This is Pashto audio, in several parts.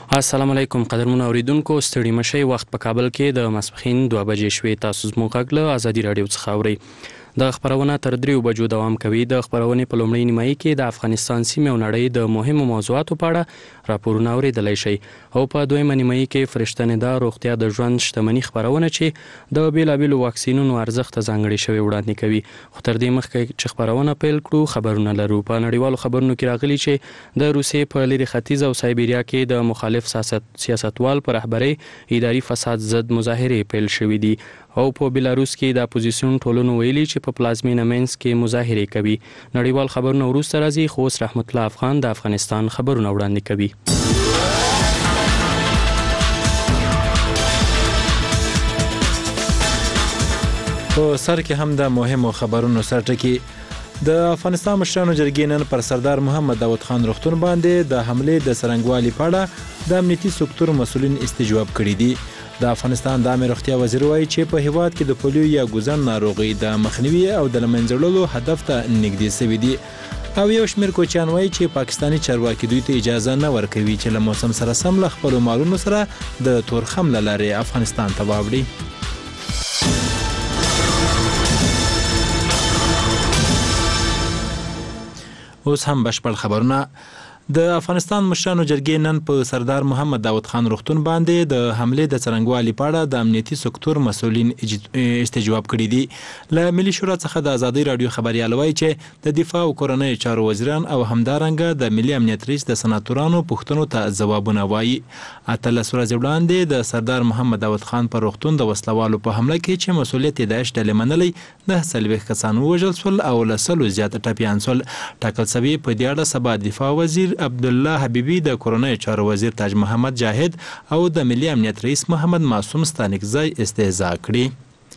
السلام علیکم قدرمن اوریدونکو، ستړي مشي وخت په کابل کې د ماسپښین 2 بجې شوې. تاسو زموږ غږ له ازادي رادیو څخه اورئ. د خبرونه تر 3 بجو دوام کوي. د خبرونې په لومړۍ نیمایي کې د افغانستان سیمې او نړۍ د مهمو موضوعاتو په اړه راپورونه اوریدلای شئ، او په دویمه نیمایي کې فرشتنې د روغتیا د ژوند شتمنۍ خبرونه چې د بیلابیلو واکسینونو ارزښت ځانګړي شوی وړاندې کوي. خو تر دې مخکې چې خبرونه پیل کړو، خبرونه لرو. په نړیوالو خبرونو کې راغلي چې د روسیې په لری ختیځ او سایبیریا کې د مخالف سیاستوال پر رهبرۍ اداري فساد ضد مظاهرې پیل شوې دي، او په بلاروس کې د اپوزیسیون ټولنو ویلي چې په پلازمینه مینس کې مظاهرې کوي. نړیوال خبرونه وروسته راځي، خو اوس رحمت الله افغان د افغانستان خبرونه وړاندې کوي. په سر کې هم د مهمو خبرونو سرټکی. د افغانستان مشرانو جرګې نن پر سردار محمد داود خان روغتون باندې د حملې د څرنګوالي په اړه د امنیتي سکتور مسؤلین استجواب کړي دي. د افغانستان د عامه روغتیا وزیر وایي چې په هیواد کې د پولیو یا ګوزن ناروغي د مخنیوي او د له منځه وړلو هدف ته نږدې شوي دي. او یو شمېر کوچیان وایي چې پاکستاني چارواکي دوی ته اجازه نه ورکوي چې له موسم سره سم له خپلو مالونو سره د تورخم له لارې افغانستان ته واوړي. اوس هم بشپړ خبرونه. د افغانستان مشرانو جرګې نن په سردار محمد داود خان روغتون باندې د حملې د څرنګوالي په اړه د امنیتي سکتور مسؤلین استجواب کړي دي. له ملي شورا څخه د ازادي رادیو خبريال وایي چې د دفاع او کورنۍ چارو وزیران او همدارنګه د ملي امنیت رئیس د سناتورانو پوښتنو ته ځوابونه وایي. 18 ورځې وړاندې د سردار محمد داود خان پر روغتون د وسلوالو په حمله کې چې مسؤلیت یې داعش ډلې منلی 19 کسان ووژل سول او له 100 زیات ټپیان سول. ټاکل شوي په دې اړه سبا دفاع وزیر عبدالله حبیبی، د کورنۍ چارو وزیر تاج محمد جاهد او د ملي امنیت رئیس محمد معصوم ستانکزی استهزاء کړي.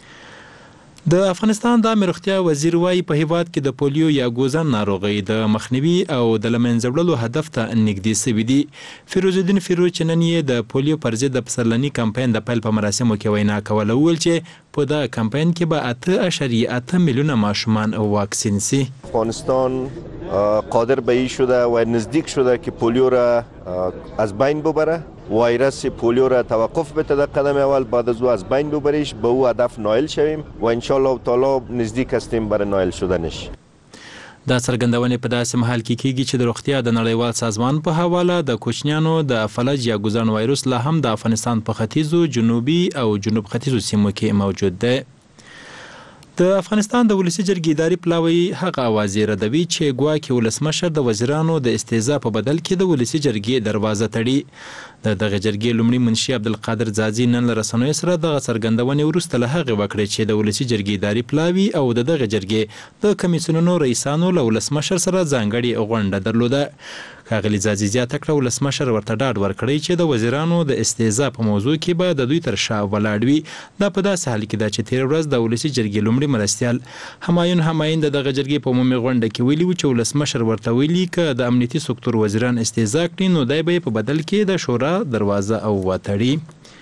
د افغانستان د عامه روغتیا وزیر وایي په هیواد کې د پولیو یا ګوزن ناروغي د مخنیوي او د له منځه وړلو هدف ته نږدې شوي دي. فیروز الدین فیروز چې نن یې د پولیو پر ضد د پسرلني کمپاین د پیل په مراسمو کې وینا کوله، وویل چې په دا کمپاین کې به 8.8 میلیون ماشومان واکسین شي. افغانستان قادر به این شده و نزدیک شده که پولیو را از بین ببره. ویروس پولیو را توقف بده در قدم اول، بعد از او از بین ببریش، به او هدف نائل شویم و ان شاء الله تعالی نزدیک هستیم برای نائل شدنش. دا څرګندونې په داسې محل کې کیږي چې د روغتیا د نړیوال سازمان په حواله د کوچنیانو د فلج یا ګوزن وایروس لا هم د افغانستان په ختیځو، جنوبي او جنوب ختیځو سیمو کې موجود دی. د افغانستان د ولسي جرګې اداري پلاوی هغه اوازې ردوي چې ګواکې ولسمشر د وزیرانو د استهزاء په بدل کې د ولسي جرګې دروازه تړي. د دغه جرګې لومړي منشي عبدالقادر ځاځي نن له رسنیو سره دغه څرګندونې وروسته له هغې وکړې چې د ولسي جرګې اداري پلاوي او د دغه جرګې د کمیسیونونو رئیسانو له ولسمشر سره ځانګړې غونډه درلوده. ښاغلي ځاځي زیاته کړه ولسمشر ورته ډاډ ورکړی چې د وزیرانو د استهزاء په موضوع کې به د دوی تر شا ولاړ وي. دا په داسې حال کې ده چې تېره ورځ د ولسي جرګې لومړي مرستیال همایون همایون د دغه جرګې په عمومي غونډه کې ویلي و چې ولسمشر ورته ویلي که د امنیتي سکتور وزیران استهزاء کړي نو دی به یې په بدل کې د شورا دروازه او وتړي.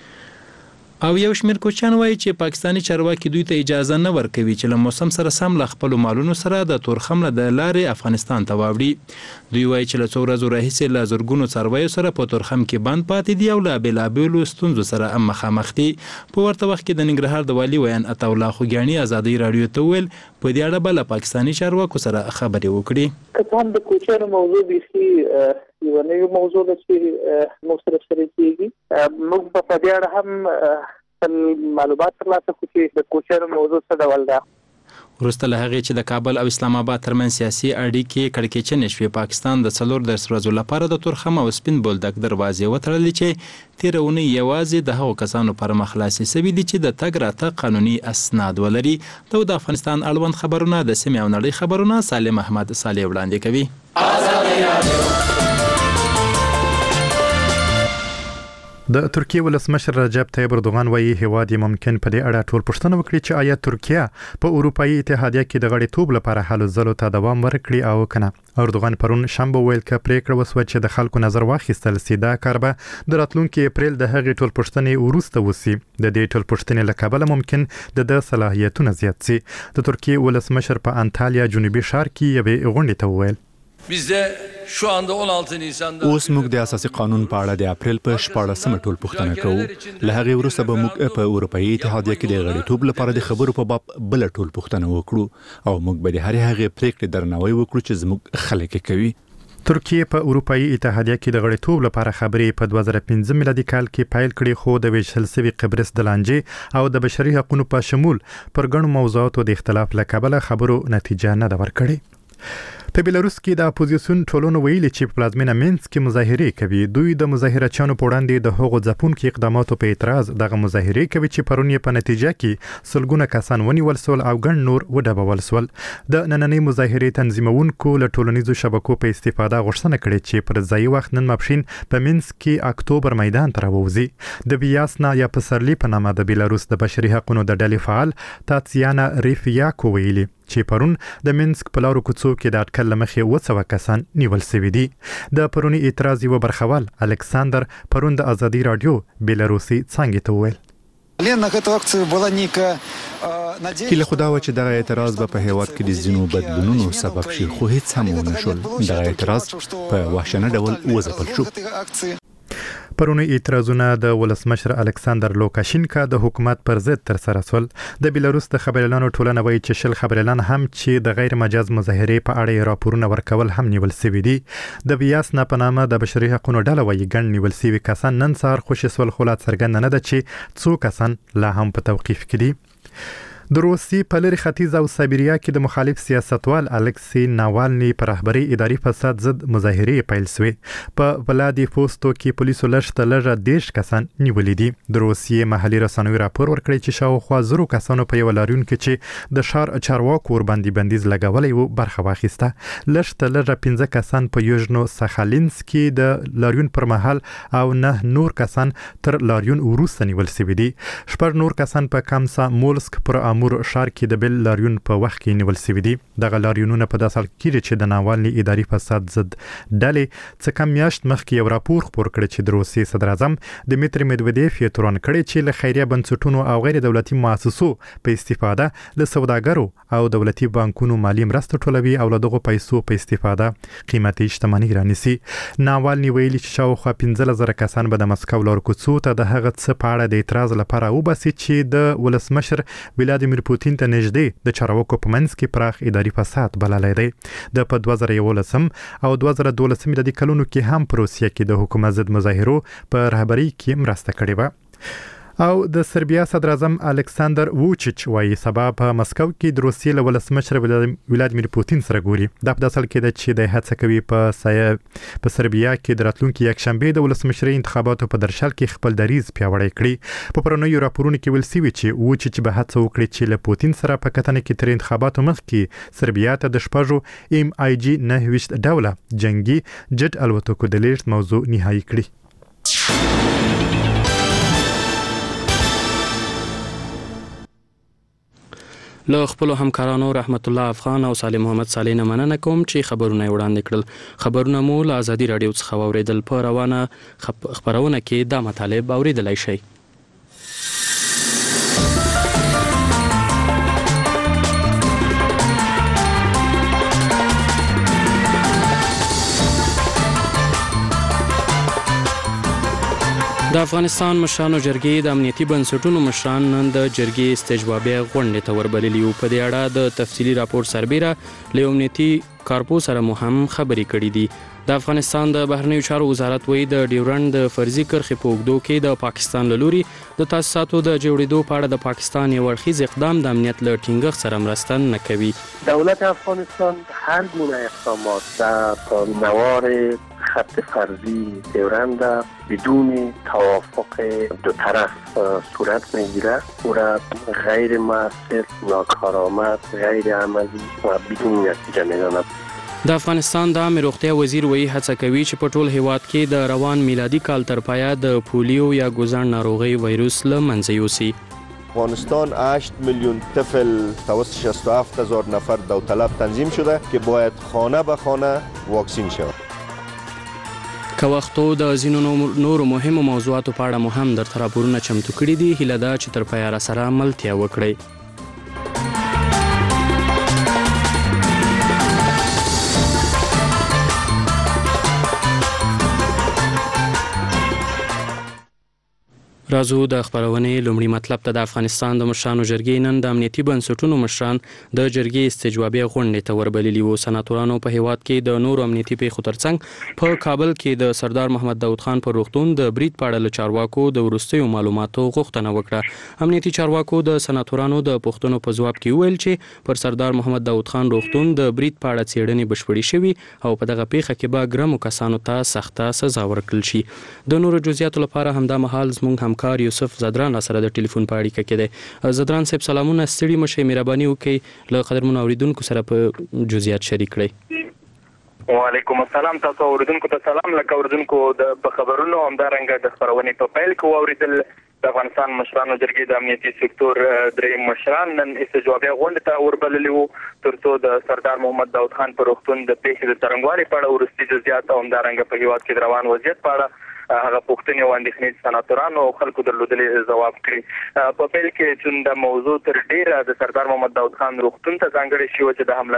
او یو شمېر کوچیان وایي چې پاکستاني چارواکي دوی ته اجازه نه ورکوي چې له موسم سره سم له خپلو مالونو سره د تورخم له لارې افغانستان ته واوړي. دوی وایي چې له څو ورځو راهیسې له زرګونو څارویو سره په تورخم کې بند پاتې دي او له بېلابېلو ستونزو سره مخامخ دي. په ورته وخت کې د ننګرهار د والي ویان عطاالله خوږیاڼي ازادي راډیو ته وویل په دې اړه به له پاکستاني چارواکو سره خبرې وکړي. که هم د کوچیانو موضوع بیخي یوه نوې موضوع ده چې موږ سره شریک کېږي. موږ په دې اړه هم معلومات ترلاسه کړو چې د کوچیانو موضوع څه ډول ده. وروسته له هغې چې د کابل او اسلام آباد ترمنځ سیاسي اړیکې کړکېچنې شوې، پاکستان د 4 ورځو لپاره د تورخم او سپین بولدک دروازې وتړلې چې تېره اونۍ یوازې د هغو کسانو پر مخ خلاصې شوي دي چې د تګ راتګ قانوني اسناد ولري. د افغانستان اړوند خبرونه د سیمې او نړۍ خبرونه سالم احمد صالح وړاندې کوي. د ترکیه ولسمشر رجب طیب اردوغان وایي هیواد یې ممکن په دې اړه ټول پوښتنه وکړي چې آیا ترکیه په اروپایي اتحادیه کې د غړیتوب لپاره هلو ځلو ته دوام ورکړي او کنه. اردوغان پرون شنبه ویل چې پریکړه وسوه چې د خلکو نظر واخیستل سي دا کار به د راتلونکي اپریل د هغې ټول پوښتنې وروسته وسی. د دې ټول پوښتنې له کبله ممکن د صلاحیتونو زیات سي. د ترکیه ولسمشر په انټالیا جنوبي ښار کې یوې غونډې ته وویل اوس موږ د اساسي قانون په اړه د اپریل په 14مه ټول پوښتنه کوو. له هغې وروسته به موږ په اروپایي اتحادیه کې د غړیتوب لپاره د خبرو په باب بل ټول پوښتنه وکړو او موږ به د هرې هغې پریکړې درناوی وکړو چې زموږ خلک کوي. ترکیه په اروپایي اتحادیه کې د غړیتوب لپاره خبرې په 2015 میلادي کال کې پیل کړې، خو د ویشل شوي قبرس د لانجې او د بشري حقوقو په شمول پر ګڼو موضوعاتو د اختلاف له کبله خبرو نتیجه نه ده ورکړې. په بیلاروس کې د اپوزیسیون ټولنو ویلي چې په پلازمینه مینسک کې مظاهرې کوي. دوی د مظاهرچیانو په وړاندې د هغو ځپونکو اقداماتو په اعتراض دغه مظاهرې کوي چې پرون یې په نتیجه کې سلګونه کسان ونیول سول او ګڼ نور وډبول سول. د نننۍ مظاهرې تنظیمونکو له ټولنیزو شبکو په استفاده غوښتنه کړې چې پر ځای وخت نن ماپښین په مینسک کې اکتوبر میدان ته راووځي. د بیاسنا یا پسرلی په نامه د بیلاروس د بشري حقوقو د ډلې فعال تاتسیانا ریفیاکو ویلي چې پرون د مینسک په لارو کوڅو کې د اټکل لمخې 200 کسان نیول شوي دي. د پرونی اعتراض یو برخوال الکساندر پرون د ازادي رادیو بیلاروسي څنګه ته ویل هیله خدا و چې دغه اعتراض به په هیواد کې د ځینو بدلونونو سبب شي، خو هیڅ هم ونه شول. دغه اعتراض په وحشیانه ډول وځپل شو. پرونی اعتراضونه د ولسمشر الکساندر لوکاشینکا د حکومت پر ضد تر سره سول. د بیلاروس د خبريالانو ټولنه وایي چې شل خبريالان هم چې د غیر مجاز مظاهرې په اړه راپورونه ورکول هم نیول شوي دي. د بیاسنا په نامه د بشري حقوقو ډله وایي ګڼ نیول شوي کسان نن سهار خوشي سول، خو لا څرګنده نه ده چې څو کسان لا هم په توقیف کې دي. د روسي په لري ختیځ او سایبریا کې د مخالف سیاستوال الکسی ناوالني پر رهبری اداري فساد ضد مظاهرې پیل شوې. په ولادیفوستو کې پولیسو لږ 10 کسان نیولې دي. د روسي محلي رسنیو راپور ورکړی چې شاوخوا 1000 کسانو په یو لاریون کې چې د شار چارواکو ور باندې بندیز لګولې وو برخه واخیسته. لږ 15 کسان په یوژنو ساخالینسکي د لاریون پر مهال او 9 نور کسان تر لاریون وروسته نیول شوي دي. 8 نور کسان په کامسا مولسک پر مور شار کې د بل لاریون په وخت کې نیول شوي دي. دغه لاریونونه په داسې حال کې چې د ناوالني اداري فساد ضد ډلې څه کم میاشت مخکې یو راپور خپور کړی چې د روسي صدر اعظم دمیتری مدودیف یې تورن کړی چې له خیریه بنسټونو او غیر دولتي مؤسسو په استفاده له سوداګرو او دولتي بانکونو مالی مرسته ټولوي او له دغه پیسو په استفاده قیمتي شتمنۍ رانیسي. ناوالني ویلي چې شاوخوا 15000 کسان به د مسکو لار کوڅو ته د هغه څه په اړه د اعتراض لپاره وباسي چې د ولسمشر ولادیمیر پوتین ته نږدې د چارواکو په منځ کې پراخ اداري فساد بللی دی. د په 2011 او 2012 میلادي کلونو کې هم په روسیه کې د حکومت ضد مظاهرو په رهبرۍ کې مرسته کړې وه. او د سربیا صدر اعظم الکساندر ووچیچ وایي سبا په مسکو کې د روسیې له ولسمشر ولادیمیر پوتین سره ګوري. دا په داسې کې ده چې د هڅه کوي په سربیا کې د راتلونکي یکشنبه د ولسمشرۍ انتخاباتو په درشل کې خپل دریځ پیاوړی کړي. په پرونیو راپورونو کې ویل شوي چې ووچیچ به هڅه وکړي چې له پوتین سره په کتنه کې تر انتخاباتو مخکې سربیا ته د شپږو MiG 9 ډوله جنگي جټ الوتکو د لیږد موضوع نهایی کړي. له خپل همکارانو رحمت الله افغان او صالح محمد صالح نه مننه کوم چې خبرونه وړاندې کړل. خبرونه مو له ازادي رادیو څخه واوریدل. په روانه خبرونه کې دا مطالب اوریدلای شئ. د افغانستان مشرانو جرګې د امنیتي بنسټونو مشران نن د جرګې استجوابیه غونډې ته وربللي وو. په دې اړه د تفصیلي راپور سربیره له امنیتي کارپو سره مو هم خبرې کړې دي. د افغانستان د بهرنیو چارو وزارت وایي د ډیورنډ د فرضي کرښې په اوږدو کې د پاکستان له لوري د تاسیساتو د جوړېدو په اړه د پاکستان یو اړخیز اقدام د امنیت له ټینګښت سره مرسته نه کوي. دولت افغانستان هر گونه اقدامات در نوار خط فرضی دیورند بدون توافق دو طرف صورت میگیره او را غیر مؤثر، ناکارآمد، غیر عملی و بدون نتیجه میداند. د افغانستان د عامه روغتیا وزیر وایي هڅه کوي چې په ټول هیواد کې د روان میلادي کال تر پایه د پولیو یا ګوزڼ ناروغۍ وایروس له منځه یوسي. افغانستان 8 میلیون طفل توسط 67000 نفر داوطلب تنظیم شده که باید خانه به خانه واکسین شود. که وختو د ځینو نورو مهمو موضوعاتو په اړه مو هم درته راپورونه چمتو کړي دي. هیله ده چې تر پایه راسره ملتیا وکړئ. رازو د خبرونې لومړی مطلب ته د افغانستان د مشرانو جرګې نن د امنیتي بنسټونو مشران د جرګې استجوابي غونډې ته وربللي وو. سناتورانو په هیواد کې د نورو امنیتي پیښو ترڅنګ په کابل کې د سردار محمد داود خان پر روغتون د برید په اړه له چارواکو د وروستیو معلوماتو غوښتنه وکړه. امنیتي چارواکو د سناتورانو د پوښتنو په ځواب کې وویل چې پر سردار محمد داود خان روغتون د برید په اړه څېړنې بشپړې شوي او په دغه پیښه کې به ګرمو کسانو ته سخته سزا ورکړل شي. د نورو جزئیاتو لپاره همدا مهال زموږ همکار یوسف زدران سره د ټلیفون په اړیکه کې دی. زدران صاحب سلامونه، ستړي مشئ، مهرباني وکړئ له قدرمنو اوریدونکو سره په جزئیات شریک کړئ. وعلیکم السلام. تاسو اوریدونکو ته سلام. لکه اوریدونکو د خبرونو همدارنګه د خبرونې په پیل کې واوریدل د افغانستان مشرانو جرګې د امنیتي سکتور درې مشران نن استجوابي غونډه ته وربللي وو ترڅو د سردار محمد داود خان پر روغتون د پیښې د څرنګوالي په اړه وروستي جزئیات او همدارنګه په هیواد کې روان وضعیت په اړه هغه پوښتنې او اندېښنې سناتورانو او خلکو درلودلې ځواب کړي. په پیل کې چې د موضوع تر ډیره د سردار محمد داود خان روغتون ته ځانګړې شوه چې د حمله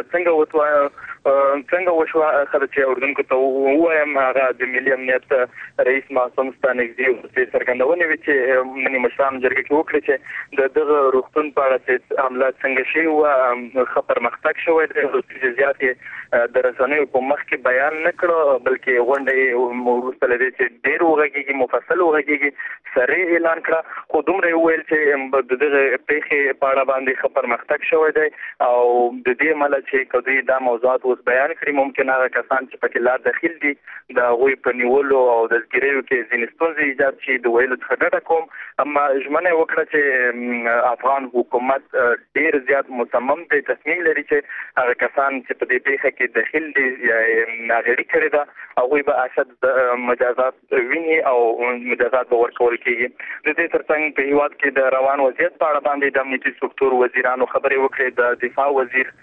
څنګه وشوه، خلک چې اردوونکو ته ووایم هغه د ملي امنیت رئیس معصوم ستانکزي څرګندونې وې چې مني مشرانو جرګې کې وکړې چې د دغه روغتون په اړه چې حمله څنګه شوې وه ښه پرمختګ شوی دی. وروستي جزئیات یې د رسنیو په مخ کې بیان نه کړه، بلکې غونډه یې وروسته له دې چې ډېر وغږېږي مفصل وغږېږي سریع اعلان کړه، خو دومره یې وویل چې د دغه پیښې په اړه باندې ښه پرمختګ شوی دی او د دې امله چې که دوی دا موضوعات اوس بیان کړي ممکن هغه کسان چې پکې لا دخیل دي د هغوی په نیولو او دستګیریو کې ځینې ستونزې ایجاد شي د ویلو څخه ډډه کوم. اما ژمنه یې وکړه چې افغان حکومت ډېر زیات مصمم دی، تصمیم لري چې هغه کسان چې په دې پیښه کې دخیل دي یا ناغېړي کړې ده هغوی به اشد مجازات ویني او مجازات به ورکول کېږي. د دې ترڅنګ په هیواد کې د روان وضعیت په اړه باندې د امنیتي سکتور وزیرانو خبرې وکړې. د دفاع وزیر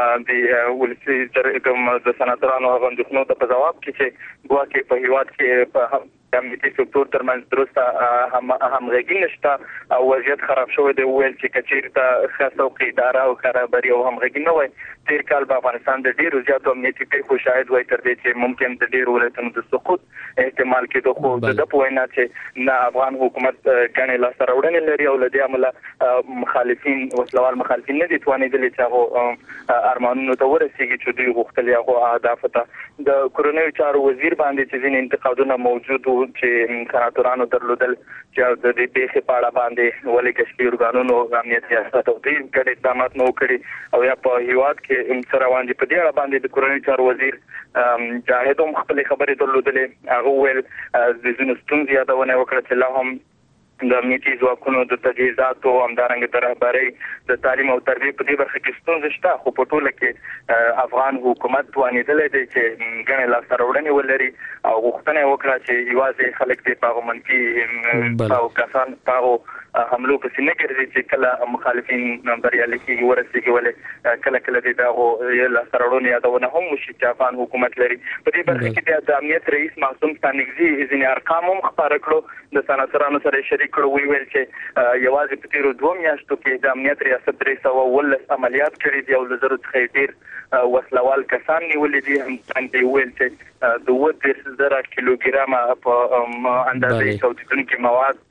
د ولسي د سناتورانو هغه اندېښنو ته په ځواب کې چې ګواکې په هیواد کې په د امنیتي سکتور ترمنځ درسته همغږي نشته او وضعیت خراب شوی دی. وویل چې که چېرته ښه سوق اداره او برابري او همغږي نه وای تېر کال په افغانستان د ډېرو زیاتو امنیتي پیښو شاهد وای تر دې چې ممکن د ډېرو ولایتونو د سقوط احتمال کېدو. خو د ده په وینا چې نه افغان حکومت ګڼې لاسته راوړنې لري او له دې امله مخالفین وسلوال مخالفین نه دي توانېدلي چې هغو ارمانونو ته ورسېږي چې دوی غوښتل هغو اهدافو ته. د کورنیو چارو وزیر باندې چې ځینې انتقادونه موجود وو چې سناتورانو درلودل چې د دې پیښې په اړه باندې ولې کشفي ارګانونو امنیتي اساسات او دوی ګډ اقدامات نه وکړي او یا په هیواد کې څه روان دي. په دې اړه باندې د کورنیو چارو وزیر جاهد هم خپلې خبرې درلودلې. هغه وویل د ځینو ستونزې یادونه وکړه چې لا هم د امنیتي ځواکونو د تجهیزاتو همدارنګه د رهبرۍ د تعلیم او تربیې په دې برخه کې ستونزې شته، خو په ټوله کې افغان حکومت توانېدلی دی چې ګڼې لاسته راوړنې ولري او غوښتنه یې وکړه چې یوازې خلک دې په هغو منفي او کسان په هغو حملو پسې نه ګرځي چې کله مخالفین بریالي کېږي ورسېږي، ولې کله کله دې د هغو لاسته راوړنو یادونه هم وشي چې افغان حکومت لري. په دې برخه کې د امنیت رئیس معصوم ستانکزي ځینې ارقام هم خپاره کړو، د سناتورانو سره شریک کړو. ویل چې یوازې په تېرو 2 میاشتو کې د امنیت ریاست 319 عملیات کړي دي او له زرو څخه ډېر وسلوال کسان نیولي دي. همدارنګه ویل چې د 30,000 کیلوګرامه په اندازې تولیدونکي مواد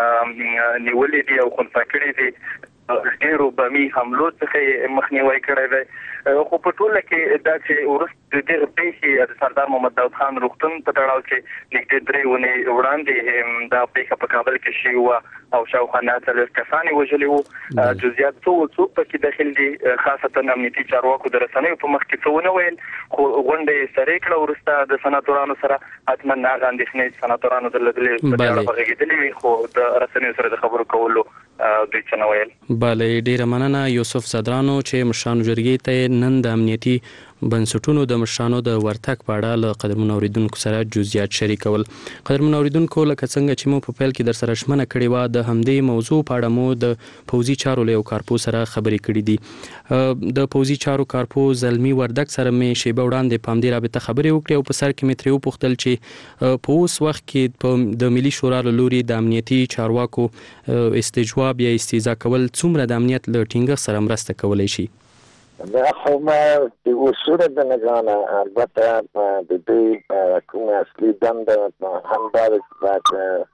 نیولي دي او خنثی کړي دي. ډېرو بمي حملو څخه مخنیوی کړی دی. خو په ټوله کې دا چې وروسته د دغه پیښې د سردار محمد داود خان روغتون په تړاو کې نږدې 3 ونې وړاندې دا پیښه په کابل کې شوې وه او شاوخوا 40 کسان یې وژلي وو. جزئیات څوک پکې داخل دي، خاصتا امنیتي چارواکو د رسنیو په مخ کې څه ونه ویل، خو غونډه یې سرې کړه وروسته د سناتورانو سره. حتما هغه اندېښنې سناتورانو درلودلې په دې اړه غږېدلې وي، خو د رسنیو سره د خبرو کولو دوی څه نه ویل. بله، ډېره مننه یوسف زدرانو چې مشرانو جرګې ته نن د امنیتي بنسټونو د مشرانو د ورتګ په اړه له قدرمنو اوریدونکو سره جزئیات شریکول. قدرمنو اوریدونکو، لکه څنګه چې مو په پیل کې در سره ژمنه کړې وه د همدې موضوع په اړه مو د پوځي چارو له یو کارپو سره خبرې کړې دي. د پوځي چارو کارپو زلمي وردګ سره مې شیبه وړاندې په همدې رابطه خبرې وکړې او په سر کې مې ترې وپوښتل چې په اوس وخت کې د ملي شورا له لوري د امنیتي چارواکو استجواب یا استهزاء کول څومره د امنیت له ټینګښت سره مرسته کولی شي؟ دا خو ما د اصول د نگانه البته د دې کومه اصلي دنده همدار چې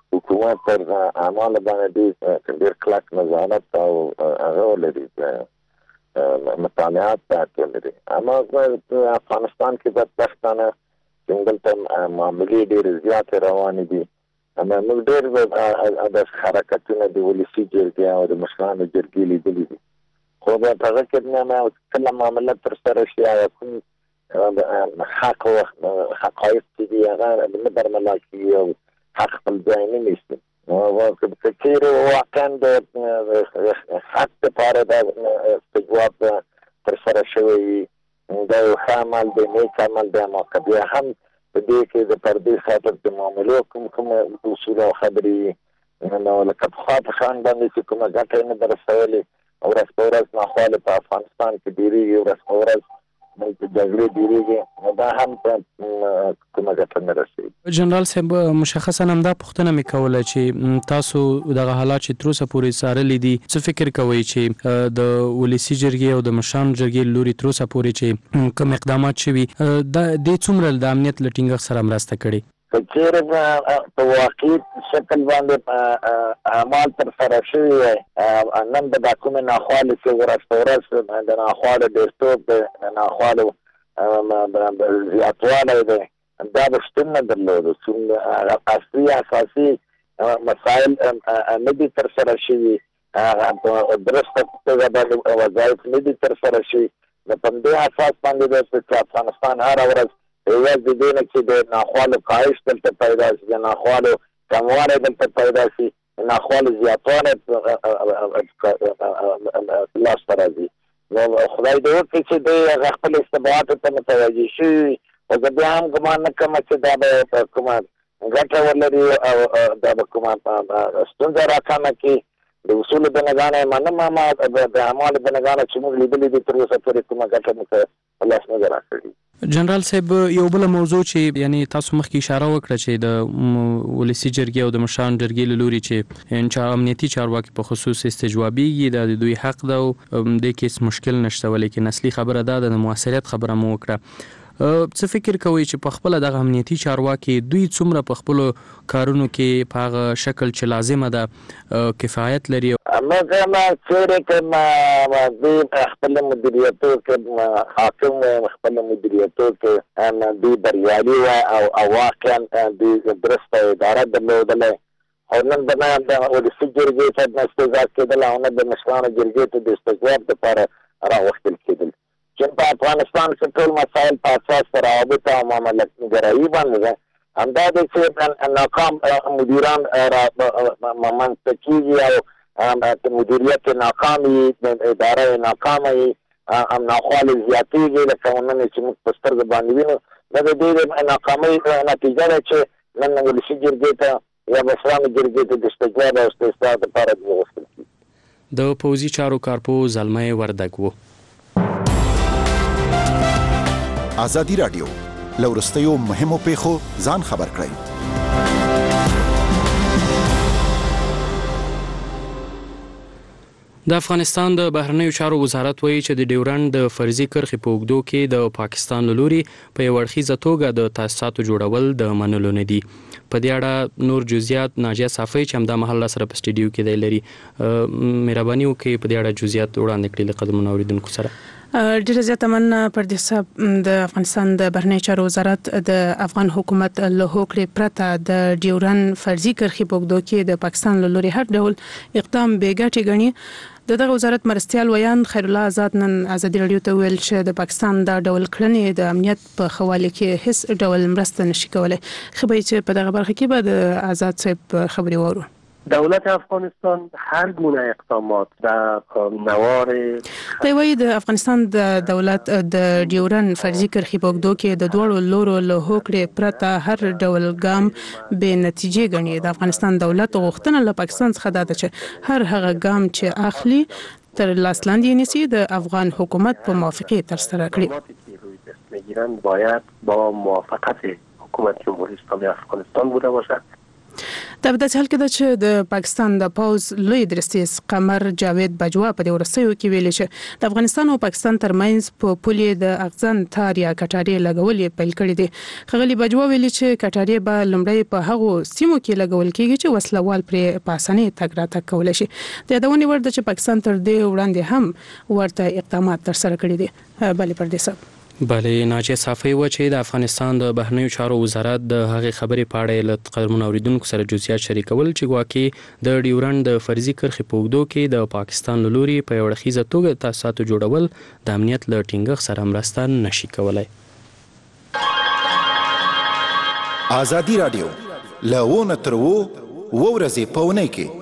حکومت پر اعمال باندې ډېر کلک نظارت او هغه لري مطالعات ته لري. اما په افغانستان کې بدبختانه څنګه معاملې ډېر زیات روان دي. اما موږ ډېر د حرکتونو د ولسی جرګې او د مشرانو جرګې لیدلې دي. خو په هغه کې نه کله معاملې تر سره شي یا کوم حق او حقایق دي هغه د برملا کې او حق خپل ځای نه نیسي. نو کله واقعا د حق لپاره د استجواب تر سره شوی دا یو عمل دی، نیک عمل دی، اما که بیا هم په دې کې د پردې خاطر د معاملو کوم اصول او خبرې نو لکه پخوا په شان باندې چې کومه ګټه یې نه ده رسولې او ورځ په ورځ ناخوالې په افغانستان کې ډېرېږي، ورځ په ورځ په جګړې ډېرېږي، نو دا هم کومه ګټه نه رسوي. جنرال صاحب مشخصا همدا پوښتنه مې کوله چې تاسو دغه حالات چې تر اوسه پورې څارلي دي څه فکر کوئ چې د ولسی جرګې او د مشرانو جرګې لوري تر اوسه پورې چې کوم اقدامات شوي د څومره د امنیت له ټینګښت سره مرسته کړې؟ که چېرې په واقعي شکل باندې اعمال تر سره شوي وای نن د دا کومې ناخوالې چې ورځ په ورځ د ناخوالو ډېرتوب دی، د ناخوالو زیاتوالی دی، دا به شتون نه درلودو. اصلي اساسي مسایل نه دي تر سره شوي، درسته توګه باندې وظایف نه دي تر سره شوي. د په همدې اساس باندې دی چې افغانستان هره ورځ یوازې د دې نه چې د ناخوالو کاهش دلته پیدا شي، د ناخوالو کموالی دلته پیدا شي، د ناخوالو زیاتوالی لاسته راځي. نو خدای دې وکړي چې دوی هغه خپل استباحاتو ته متوجه شي. او زه بیا هم ګمان نه کوم چې دا به کومه ګټه ولري او دا به کومه ستونزه راکمه کړي. د اصولو بنګانه یې منم، اما د اعمالو بنګانه چې موږ لیدلي دي تر اوسه پورې کومه ګټه موږ په لاس نه ده راکړې. جنرال صاحب یو بل موضوع چې یعنی تاسو مخکې اشاره وکړه چې د ولسی جرګې او د مشرانو جرګې له لوري چې امنیتي چارواکي په خصوص استجوابیږي د دوی حق ده او د کیس مشکل نشته، ولیکن اصلي خبره ده د موثریت خبره مو وکړه. څه فکر کوئ چې په خپل دغه امنیتي چارواکي دوی څومره په خپل کارونو کې په هغه شکل چې لازمه ده کفایت لري؟ موږ چیرې که دوی خپل مدیریتو کې حاکم خپل مدیریتو کې دوی بریالي وای او واقعا دوی درسته اداره درلودله، او نن د ولسي جرګې ته نه استجواب کېدل او نه د مشرانو جرګې ته د استجواب دپاره راوښتل کېدل. چې په افغانستان کې ټول مسایل په اساس روابط او معاملاتګرایي باندې ده، همدا دی چې ناکام مدیران رامنځته کېږي او مدیریت ناکام وي، اداره ناکامه وي، ناخوالې زیاتېږي لکه نن چې موږ په سترګو باندې وینو. دا د دې ناکامۍ نتیجه ده چې نن ولسي جرګې ته یا مشرانو جرګې ته د استجواب او استحصال دپاره وغوښتل کېږي. د پوځي چارو کارپوه زلمی وردګ و. ازادي رادیو له وروستیو مهمو پیښو ځان خبر کړئ. د افغانستان د بهرنیو چارو وزارت وایي چې د ډیورنډ د فرضي کرښې په اوږدو کې د پاکستان له لوري په یو اړخیزه توګه د تاسیساتو جوړول د منلو نه دي. په دې اړه نور جزئیات ناجیه صافی چې همدا مهال سره په سټډیو کې دی لري، مهرباني وکړئ په دې اړه جزئیات وړاندې کړئ له قدرمنو اوریدونکو سره. ډیره زیاته مننه پردیس صاحب. د افغانستان د بهرنیو چارو وزارت د افغان حکومت له هوکړې پرته د ډیورنډ فرضي کرښې په اوږدو کې د پاکستان له لوري هر ډول اقدام بې ګټې ګڼي. دغه وزارت مرستیال ویان خیر الله آزاد نن ازادي رادیو ته ویل چې د پاکستان دا ډول کړنې د امنیت په خواله کې هیڅ ډول مرسته نشي کولای. خو به چې په دغه برخه کې به د آزاد صاحب خبرې وورو. دولت افغانستان هر گونه اقدامات در نوار پیوی د افغانستان د دولت د ډیورنډ فرضي کرښې په اوږدو کې د دوړو لورو له هوکړې پرته هر ډول ګام بې نتیجې ګڼي. د افغانستان دولت غوښتنه له پاکستان څخه دا ده چې هر هغه ګام چې اخلي تر لاس لاندې نیسي د افغان حکومت په موافقه ترسره کړي. باید با موافقت حکومت جمهوری اسلامی افغانستان بوده باشد. دا په داسې حال کې ده چې د پاکستان د پوز لوی درستیز قمر جاوید بجوا په دې ورسېو کې ویلي چې د افغانستان او پاکستان ترمنځ په پولې د اغزن تار یا کټاري لګولې پیل کړي دي. خغلی بجوا ویلي چې کټاري به لمړی په هغو سیمو کې لګول کېږي چې وسلوال پر پاسنۍ تګ راتګ کولای شي. د یادونې وړ ده چې پاکستان تر دې وړاندې هم ورته اقدامات ترسره کړي دي. بلې پردې صاحب بلې ناجیه صافی و چې د افغانستان د بهرنیو چارو وزارت د هغې خبرې په اړه له قدرمنو اوریدونکو سره جزئیات شریکول چې ګواکې د ډیورنډ د فرضي کرښې په اوږدو کې د پاکستان له لوري په یوه اړخیزه توګه تاسیساتو جوړول د امنیت له ټینګښت سره مرسته نشي کولی. ازادي راډیو له ونه تر ورځې په اونۍ کې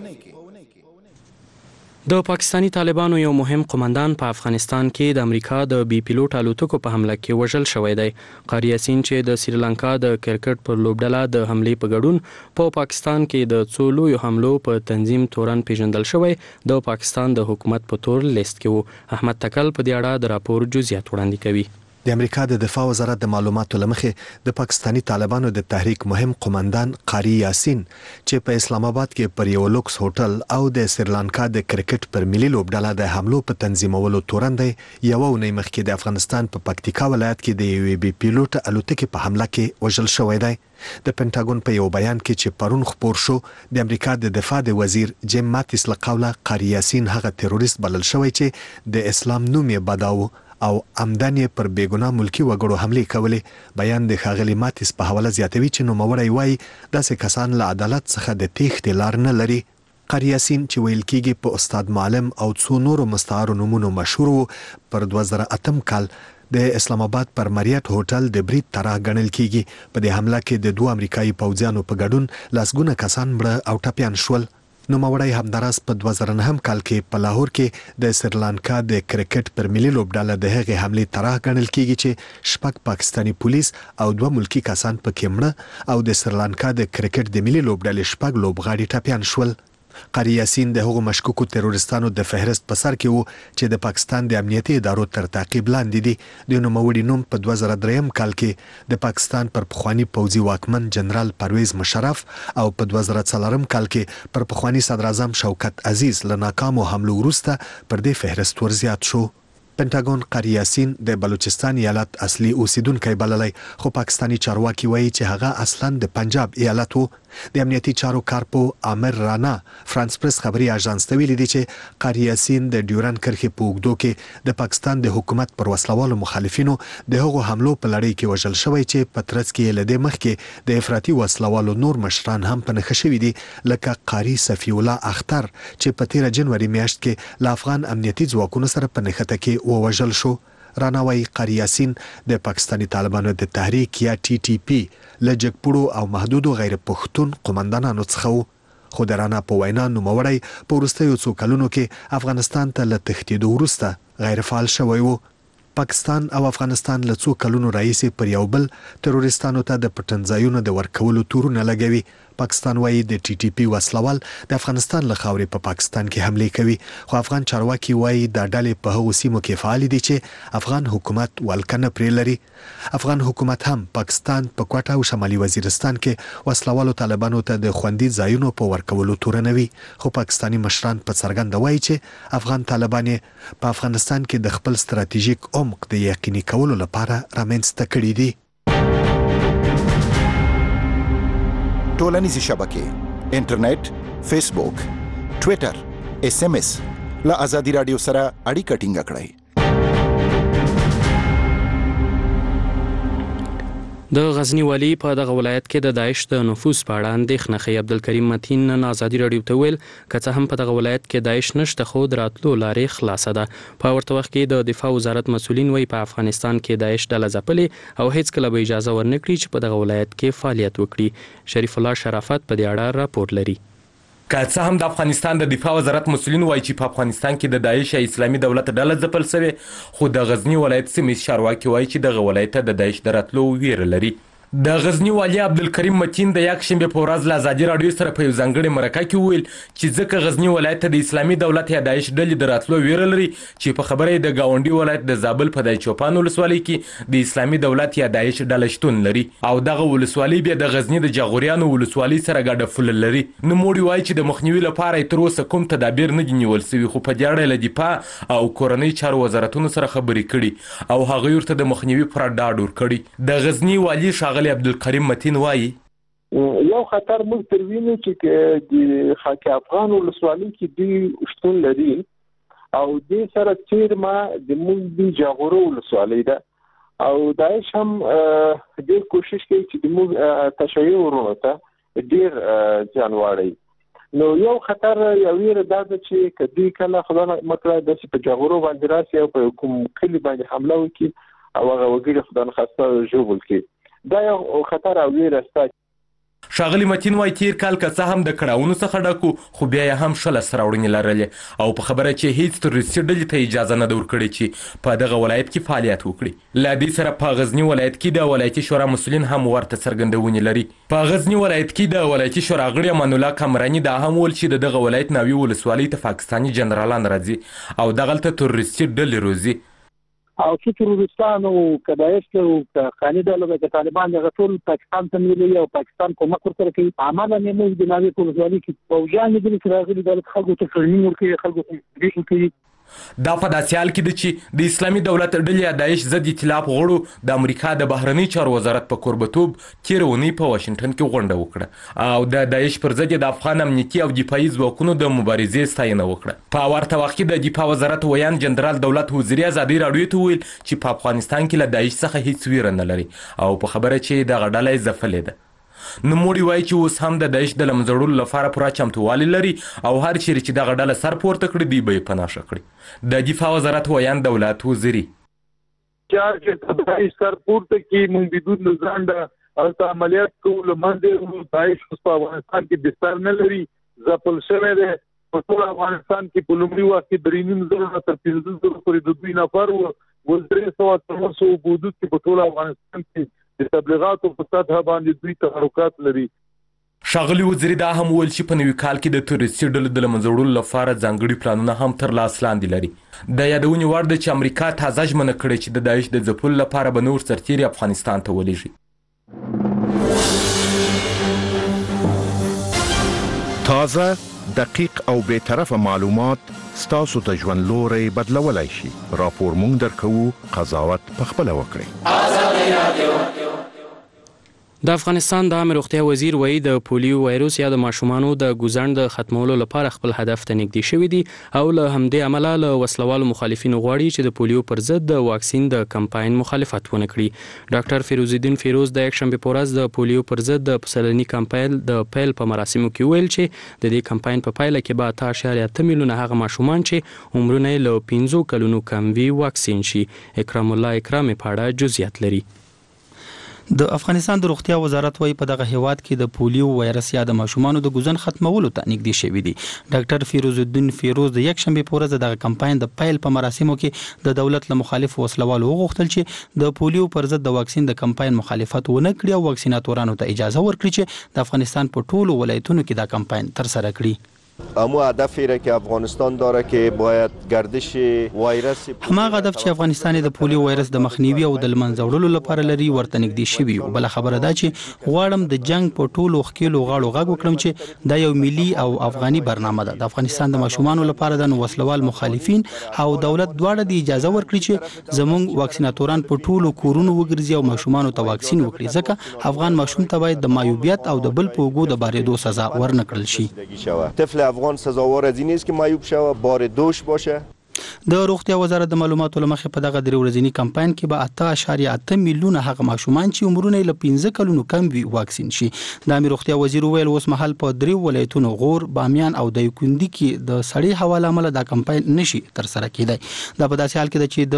د پاکستانی طالبانو یو مهم قومندان په افغانستان کې د امریکا د بي پیلوټ الوتکو په حمله کې وژل شوی دی. قاری یاسین چې د سریلانکا د کرکټ پر لوبډله د حملې په ګډون په پاکستان کې د څو لویو حملو په تنظیم تورن پیژندل شوی د پاکستان د حکومت په تور لیست کې و. احمد تکل په دې اړه د راپور جزئیات وړاندې کوي. د امریکا د دفاع وزارت د معلوماتو لمخې د پاکستانی طالبانو د تحریک مهم قومندان قاری یاسین چې په اسلام آباد کې پر یو لوکس هوټل او د سریلانکا د کرکټ پر ملي لوبډله د حملو په تنظیمولو تورن دی یو ونې مخکې د افغانستان په پکتیکا ولایت کې د یو بي پیلوټ الوتکې په حمله کې وژل شوی دی. د پینټاګون په یو بیان کې چې پرون خبر شو د امریکا د دفاع د وزیر جیم ماتیس له قوله قاری یاسین هغه تروریست بلل شوی چې د اسلام نوم یې بداو او عمدن پر بیګناه ملکی وګړو حمله کولې. بیان د ښاغلي ماتیس په حواله زیاتوي چې نوموړی وایي داسې کسان له عدالت څخه د تېښتې لار نه لري. قاری یاسین چې ویل کېږي په استاد معلم او څو نورو مستعارو نومونو مشهور و پر 2008 کال د اسلام آباد پر مریټ هوټل د برید طرح ګڼل کېږي. په دې حمله کې د 2 امریکایي پوځیانو په ګډون لاسګونه کسان مړه او ټپیان شول. نوموړی همداراز په 2009 کال کې په لاهور کې د سریلانکا د کرکټ پر ملي لوبډله د هغې حملې طرح ګڼل کېږي چې 6 پاکستانی پولیس او 2 ملکی کسان پکې مړه او د سریلانکا د کرکټ د ملي لوبډلې 6 لوبغاړي ټپیان شول. قاری یاسین د هغو مشکوکو تروریستانو د فهرست په سر کې وو چې د پاکستان د امنیتي ادارو تر تعقیب لاندې دي. د نوموړي نوم په 2003 کال کې د پاکستان پر پخوانی پوځي واکمن جنرال پرویز مشرف او په 2004 کال کې پر پخوانی صدر اعظم شوکت عزیز له ناکامو حملو وروسته پر دې فهرست ورزیات شو. پینټاګون قاری یاسین د بلوچستان ایالت اصلي اوسیدونکی بللی خو پاکستانی چارواکي وایي چې هغه اصلا د پنجاب ایالت وو. د امنیتي چارو کارپو عامر رانا فرانس پریس خبري اژانس ته ویلي دي چې قاری یاسین د ډیورن کرښې په اوږدو کې د پاکستان د حکومت پر وسلوالو مخالفینو د هغو حملو په لړۍ کې وژل شوی چې په ترڅ کې له دې مخکې د افراطي وسلوالو نور مشران هم په نښه شوي دي لکه قاری صفی الله اختر چې په 13 جنوري میاشت کې له افغان امنیتي ځواکونو سره په نښته کې ووژل شو. راناوی قاری یاسین د پاکستانی طالبانو د تحریک یا ټي ټي پی لجګپړو او محدودو غیر پښتون قومندانانو څخه وو. خو د رانا په وینا نوموړی په وروستیو څو کلونو کې افغانستان ته له تښتېدو وروسته غیر فعال شوی وو. پاکستان او افغانستان له څو کلونو راهیسې پر یو بل تروریستانو ته د پټنځایونو د ورکولو تورونه لګوي. پاکستان وایي د ټي ټي پی وسلوال د افغانستان له خاورې په پاکستان کې حملې کوي خو افغان چارواکي وایي دا ډلې په هغو سیمو کې فعال دي چې افغان حکومت ولکه نه پرې لري. افغان حکومت هم پاکستان په کوټه او شمالي وزیرستان کې وسلوالو طالبانو ته د خوندي ځایونو په ورکولو تورنوي خو پاکستانی مشران په څرګنده وایي چې افغان طالبان په افغانستان کې د خپل ستراتیژیک عمق د یقیني کولو لپاره رامنځته کړي دي. ټولنیزې شبکې انټرنیټ، فیسبوک، ټویټر، SMS له ازادي راډیو سره اړیکه ټینګه کړئ. د غزنی والی په دغه ولایت کې د داعش د نفوذ په اړه اندېښنه ښیي. عبدالکریم متین نن ازادي راډیو ته ویل که څه هم په دغه ولایت کې داعش نشته خو د راتلو لارې خلاصه ده. په ورته وخت کې د دفاع وزارت مسؤلین وایي په افغانستان کې داعش ډله ځپلې او هیڅکله به اجازه ورنکړي چې په دغه ولایت کې فعالیت وکړي. شریف الله شرافت په دې اړه راپور لري. که څه هم د افغانستان د دفاع وزارت مسؤلین وایي چې په افغانستان کې د داعش یا اسلامي دولت ډله ځپل شوې خو د غزنی ولایت سیمې چارواکي وایي چې دغه ولایت ته د داعش د راتلو ویره لري. د غزنی والي عبدالکریم متین د یکشنبه په ورځ له ازادي راډیو سره په یو ځانګړي مرکه کې وویل چې ځکه غزنی ولایت ته د اسلامي دولت یا داعش ډلې د راتلو ویره لري چې په خبره د گاونډي ولایت د زابل په دای چوپان ولسوالۍ کې د اسلامي دولت یا داعش ډله شتون لري او دغه ولسوالۍ بیا د غزنی د جغوریانو ولسوالۍ سره ګډه فل لري. نوموړي وایي چې د مخنیوي لپاره تر اوسه کوم تدابیر نه دي نیول شوي، خو په دې اړه له دفاع او کورنۍ چارو وزارتونو سره خبرې کړي او هغوی ورته د مخنیوي پر ډاډ ورکړي. د غزنی والي ښاغلی عبدالکریم متین وایي یو خطر موږ تر وینو چې د خاک افغان ولسوالۍ کې دوی شتون لري او د سره چیرما د موږ د جغورو ولسوالۍ ده او داعش هم ډېر کوشش کوي چې د موږ تشیع ورونه ته ډېر ځانواړي. نو یو خطر یو ویره دا ده چې کدی کله خدای مکړه د په جغورو باندې راسي او په کوم کلی باندې حمله وکړي او هغه وګړي خدای نخواسته ژوبل کړي، دا یو خطر او ویره ستا. ښاغلی متین وایي تیر کال که څه هم د کړاوونو څخه ډک خو بیا یې هم ښه لاسته راوړنې لرلې او په خبره چې هیڅ تروریستي ډلې ته اجازه نه ده ورکړې چې په دغه ولایت کې فعالیت وکړي. له دې سره په غزني ولایت کې د ولایتي شورا مسؤلین هم ورته څرګندونې لري. په غزني ولایت کې د ولایتي شورا غړي امان الله کامراني دا هم ویل چې دغه ولایت ناوي ولسوالۍ ته پاکستاني جنرالان راځي او دغلته تروریستي ډلې روزي او چې تروریستانو کداعش او خاني ډلې د طالبان د ټول پاکستان ته نیولې او پاکستان کومک ورته کوي. عملاً موږ د ناوي ولسوالۍ کې فوجان دي چې راغلي د خلکو ته ترمیم ورکوي، خلکو ته تدریس کوي. دا په داسې حال کې ده چې د اسلامي دولت ډلې یا داعش ضد ائتلاف غړو د امریکا د بهرنۍ چارو وزارت په کوربتوب تېره اونۍ په واشنګټن کې غونډه وکړه او د داعش پر ضد د افغان امنیتي او دفاعي ځواکونو د مبارزې ستاینه وکړه. په ورته وخت کې د دفاع وزارت ویان جنرال دولت وزیري ازادي راډیو ته ویل چې په افغانستان کې له داعش څخه هیڅ ویره نه لري او په خبره چې دغه ډله یې ځپلې ده. نوموړي وایي چې اوس هم د داعش د له منځه وړلو لپاره پوره چمتووالی لري او هر چیرې چې دغه ډله سر پورته کړي دوی به یې په نښه کړي. د دفاع وزارت ویان دولت وزیري چې داعش سر پورته کړي موږ بدون ځانډه او عملیات کول باندې داعش په افغانستان کې بستر نه لري، ځپل شوی دی. په ټول افغانستان کې په لومړي وخت کې 3,000 تر 15,000 پورې د دوی نفر و 300 حدود کې په ټول افغانستان کې د تبلیغاتو په سطح باندې دوی تحرکات لري. ښاغلي وزیري دا هم ویل چې په نوي کال کې د تروریستي ډلو د له منځه وړلو لپاره ځانګړي پلانونه هم تر لاس لاندې لري. د یادونې وړ ده چې امریکا تازه ژمنه کړې چې د داعش د ځپلو لپاره به نور سرتیري افغانستان ته ولېږي. تازه، دقیق او بی‌طرفه معلومات ستاسو ته ژوند لوری بدلولی شي. راپور مونږ درکوو، قضاوت پخپله وکړئ. د افغانستان د عامه روغتیا وزیر وایي د پولیو وایروس یا د ماشومانو د ګوزڼ د ختمولو لپاره خپل هدف ته نږدې شوي دي او له همدې امله له وسلوالو مخالفینو غواړي چې د پولیو پر ضد د واکسین د کمپاین مخالفت ونه کړي. ډاکټر فیروز الدین فیروز د یکشنبه په ورځ د پولیو پر ضد د پسلني کمپاین د پیل په مراسمو کې ویل چې د دې کمپاین په پایله کې به 8.8 میلیونه هغه ماشومان چې عمرونه یې له 15 کلونو کم وي واکسین شي. اکرام الله اکرامي په اړه جزئیات لري. د افغانستان د روغتیا وزارت وايي په دغه هیواد کې د پولیو وایرس یا د ماشومانو د ګوزن ختمولو ته نږدې شوی دی. ډاکټر فیروز الدین فیروز د یکشنبه په ورځ دغه کمپاین د پیل په مراسمو کې د دولت له مخالف وسلوالو وغوښتل چې د پولیو پر ضد د واکسین د کمپاین مخالفت ونه کړي او واکسیناتورانو ته اجازه ورکړي چې د افغانستان په ټولو ولایتونو کې دا کمپاین ترسره کړي. اما هدفی را که افغانستان داره که باید گردش وایرس هماغه هدف چې افغانستان د پولیو وایرس د مخنیوي او د منځه وړلو لپاره لري ورته نږدې شوی او بل خبره ده چې غواړم د جنگ په ټولو خکیلو غاړو غږ وکړم چې دا یو ملي او افغاني برنامه ده. د افغانستان د ماشومانو لپاره د وسلوال مخالفین او دولت دواړه د اجازه ورکړي چې زموږ واکسیناتوران په ټولو کورونو وګرځي او ماشومانو ته واکسین وکړي ځکه افغان ماشوم ته باید د معیوبیت او د بل په وګو د بارېدو سزا ورنکړل شي. افغان سزاوار از این است که معیوب شوه بار دوش باشه. د روغتیا وزارت د معلوماتو لمخې په دغه درې ورځنی کمپاین کې به 8.8 میلیونه هغه ماشومان چې عمرونه له 15 کلونو کم وي واکسین شي. د امیر روغتیا وزیر ویل اوس مهال په درې ولایتونو غور، بامیان او د یکوندي کې د سړې هوا لامل دا کمپاین نشي تر سره کېدای. دا په داسې حال کې ده چې د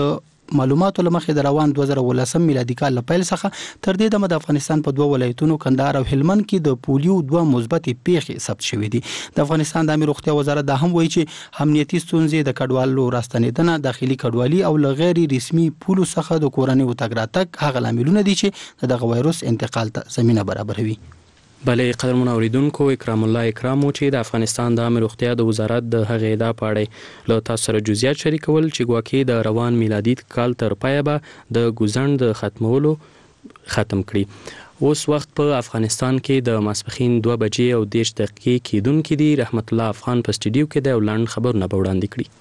معلوماتو لمخې د روان 2018 میلادي کال له پیل څخه تر دې دمه د افغانستان په 2 ولایتونو کندهار او هلمند کې د پولیو 2 مثبت پیښې ثبت شوې دي. د افغانستان د عامه روغتیا وزارت دا هم وایي چې امنیتي ستونزې د کډوالو راستنیدنه، داخلي کډوالي او غیر رسمي پولو څخه د کورنۍ تګ راتګ هغه لاملونه دي چې دغه وایروس انتقال ته زمينه برابروي. بلې قدرمن اوریدونکو، اکرام الله اکرامو چې د افغانستان د عامه روغتیا د وزارت د هغې ادعا په اړه له تاسو سره جزئیات شریکول چې ګواکې د روان میلادي کال تر پایه به د ګوزڼ د ختمولو ختم کړي. اوس وخت په افغانستان کې د ماسپښین 2 بجې او 10 دقیقې کېدونکې دي. رحمت الله افغان په سټډیو کې د لنډ خبرونه به وړاندې کړي.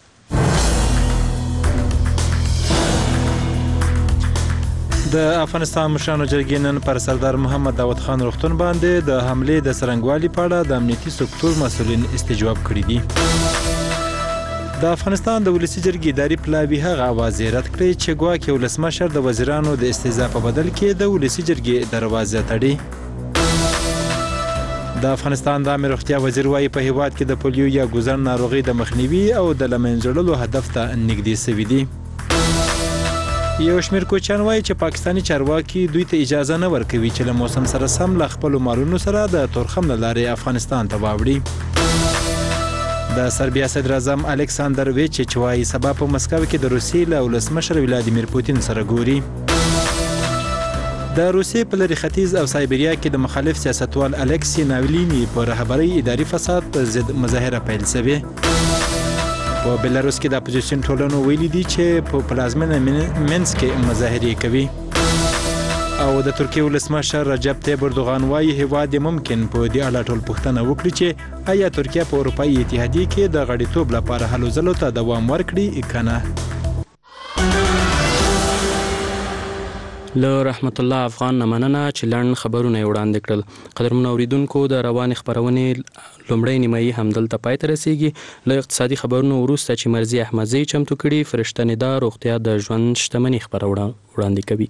د افغانستان مشرانو جرګې نن پر سردار محمد داود خان روغتون باندې د حملې د څرنګوالي په اړه د امنیتي سکتور مسؤلین استجواب کړي دي. د افغانستان د ولسي جرګې اداري پلاوي هغه اوازې رد کړې چې ګواکې ولسمشر د وزیرانو د استیضاح په بدل کې د ولسي جرګې دروازه تړي. د افغانستان د عامه روغتیا وزیر وايي په هیواد کې د پولیو یا ګوزڼ ناروغي د مخنیوي او د له منځه وړلو هدف ته نږدې سوي دي. یو شمېر کوچیان وایي چې پاکستاني چارواکي دوی ته اجازه نه ورکوي چې له موسم سره سم له خپلو مالونو سره د تورخم له لارې افغانستان ته واوړي. د سربیا صدر اعظم الکساندر ویچیچ وایي سبا په مسکو کې د روسیې له ولسمشر ولادیمیر پوتین سره ګوري. د روسیې په لرې ختیځ او سایبریا کې د مخالف سیاستوال الکسی ناولینی په رهبرۍ اداري فساد پر ضد مظاهره پیل شوې. په بلاروس کې د اپوزیشن ټولنو ویلي دي چې په پلازمینه منسک کې مظاهرې کوي. او د ترکیې ولسمشر رجب طیب اردوغان وايي هیواد ممکن په دې اړه ټول پوښتنه وکړي چې آیا ترکیه په اروپایي اتحادیه کې د غړیتوب لپاره هلو ځلو ته دوام ورکړي کنه. له رحمت الله افغان مننه چې لنډ خبرونه وړاندې کړل. قدرمن اوریدونکو، د روانې خبرونې لومړی نیمایي همدلته پای ته رسیږي. له اقتصادي خبرونو وروسته چې مرزي احمدزی چمتو کړي، فرشته ندا روغتیا د ژوند شتمنۍ خبرونه وړاندې کوي.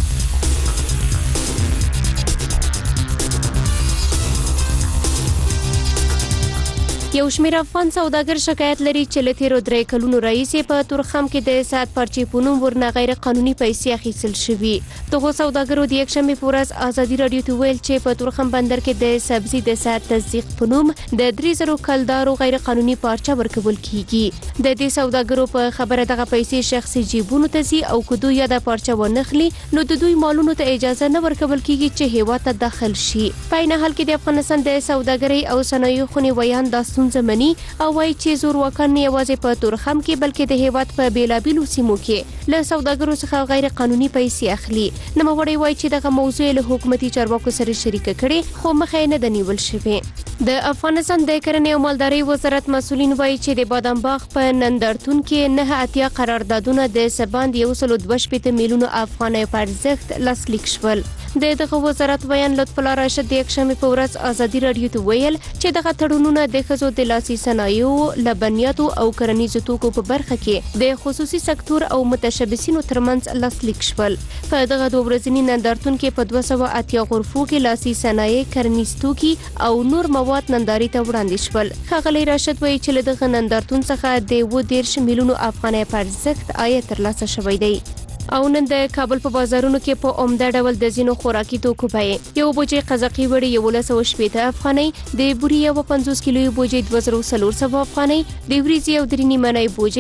یو شمېر افغان سوداګر شکایت لري چې له تیرو 3 کلونو راهیسې په تورخم کې د ساعت پرچې په نوم ورنه غیر قانوني پیسې اخیستل شوي. دغو سوداګرو د یکشنبې په ورځ ازادي راډیو ته ویل چې په تورخم بندر کې د سبزي د ساعت تصدیق په نوم د 3000 کلدارو غیر قانوني پارچه ورکول کیږي. د دې سوداګرو په خبره دغه پیسې شخصي جیبونو ته ځي او که دوی دا پارچه ونخلي نو د دوی مالونو ته اجازه نه ورکول کیږي چې هیواد ته داخل شي. په عین حال کې د افغانستان د سوداګرۍ او صنایعو خونې ویان دا زمني او وايي چې زورواکان نه یوازې په تورخم کې بلکې د هیواد په بیلابیلو سیمو کې له سوداګرو څخه غیر قانوني پیسې اخلي. نوموړی وايي چې دغه موضوع له حکومتي چارواکو سره شریک کړي خو مخه نه د نیول شوې. د افغانستان د کرنې او مالدارۍ وزارت مسؤلین وايي چې د بادام باغ په نندرتون کې 9 قراردادونه د سباند 122 میلیونو افغانۍ په ارزښت لاسلیک شول. دغه وزارت بیان لطف الله راشد د یکشنبې په ورځ ازادي راډیو ته ویل چې دغه تړونونه د ښځو د لاسي صنایعو، لبنیاتو او کرنیزو توکو په برخه کې د خصوصي سکتور او متشبثینو ترمنځ لاسلیک شول. په دغه 2 ورځني نندارتون کې په 280 غرفو کې لاسي صنایع، کرنیز توکي او نور مواد نندارې ته وړاندې شول. ښاغلی راشد وایي چې له دغه نندارتون څخه د 20 میلیونو افغانۍ په ارزښت عاید ترلاسه شوی دی. او نن د کابل په بازارونو کې په عمده ډول د ځینو خوراکي توکو بیې یو بوجۍ قزاقي وړۍ 1180 افغانۍ، د بوري یو 50 کیلو بوجۍ 2400 افغانۍ، د وریځې یو درې نیمنۍ بوجۍ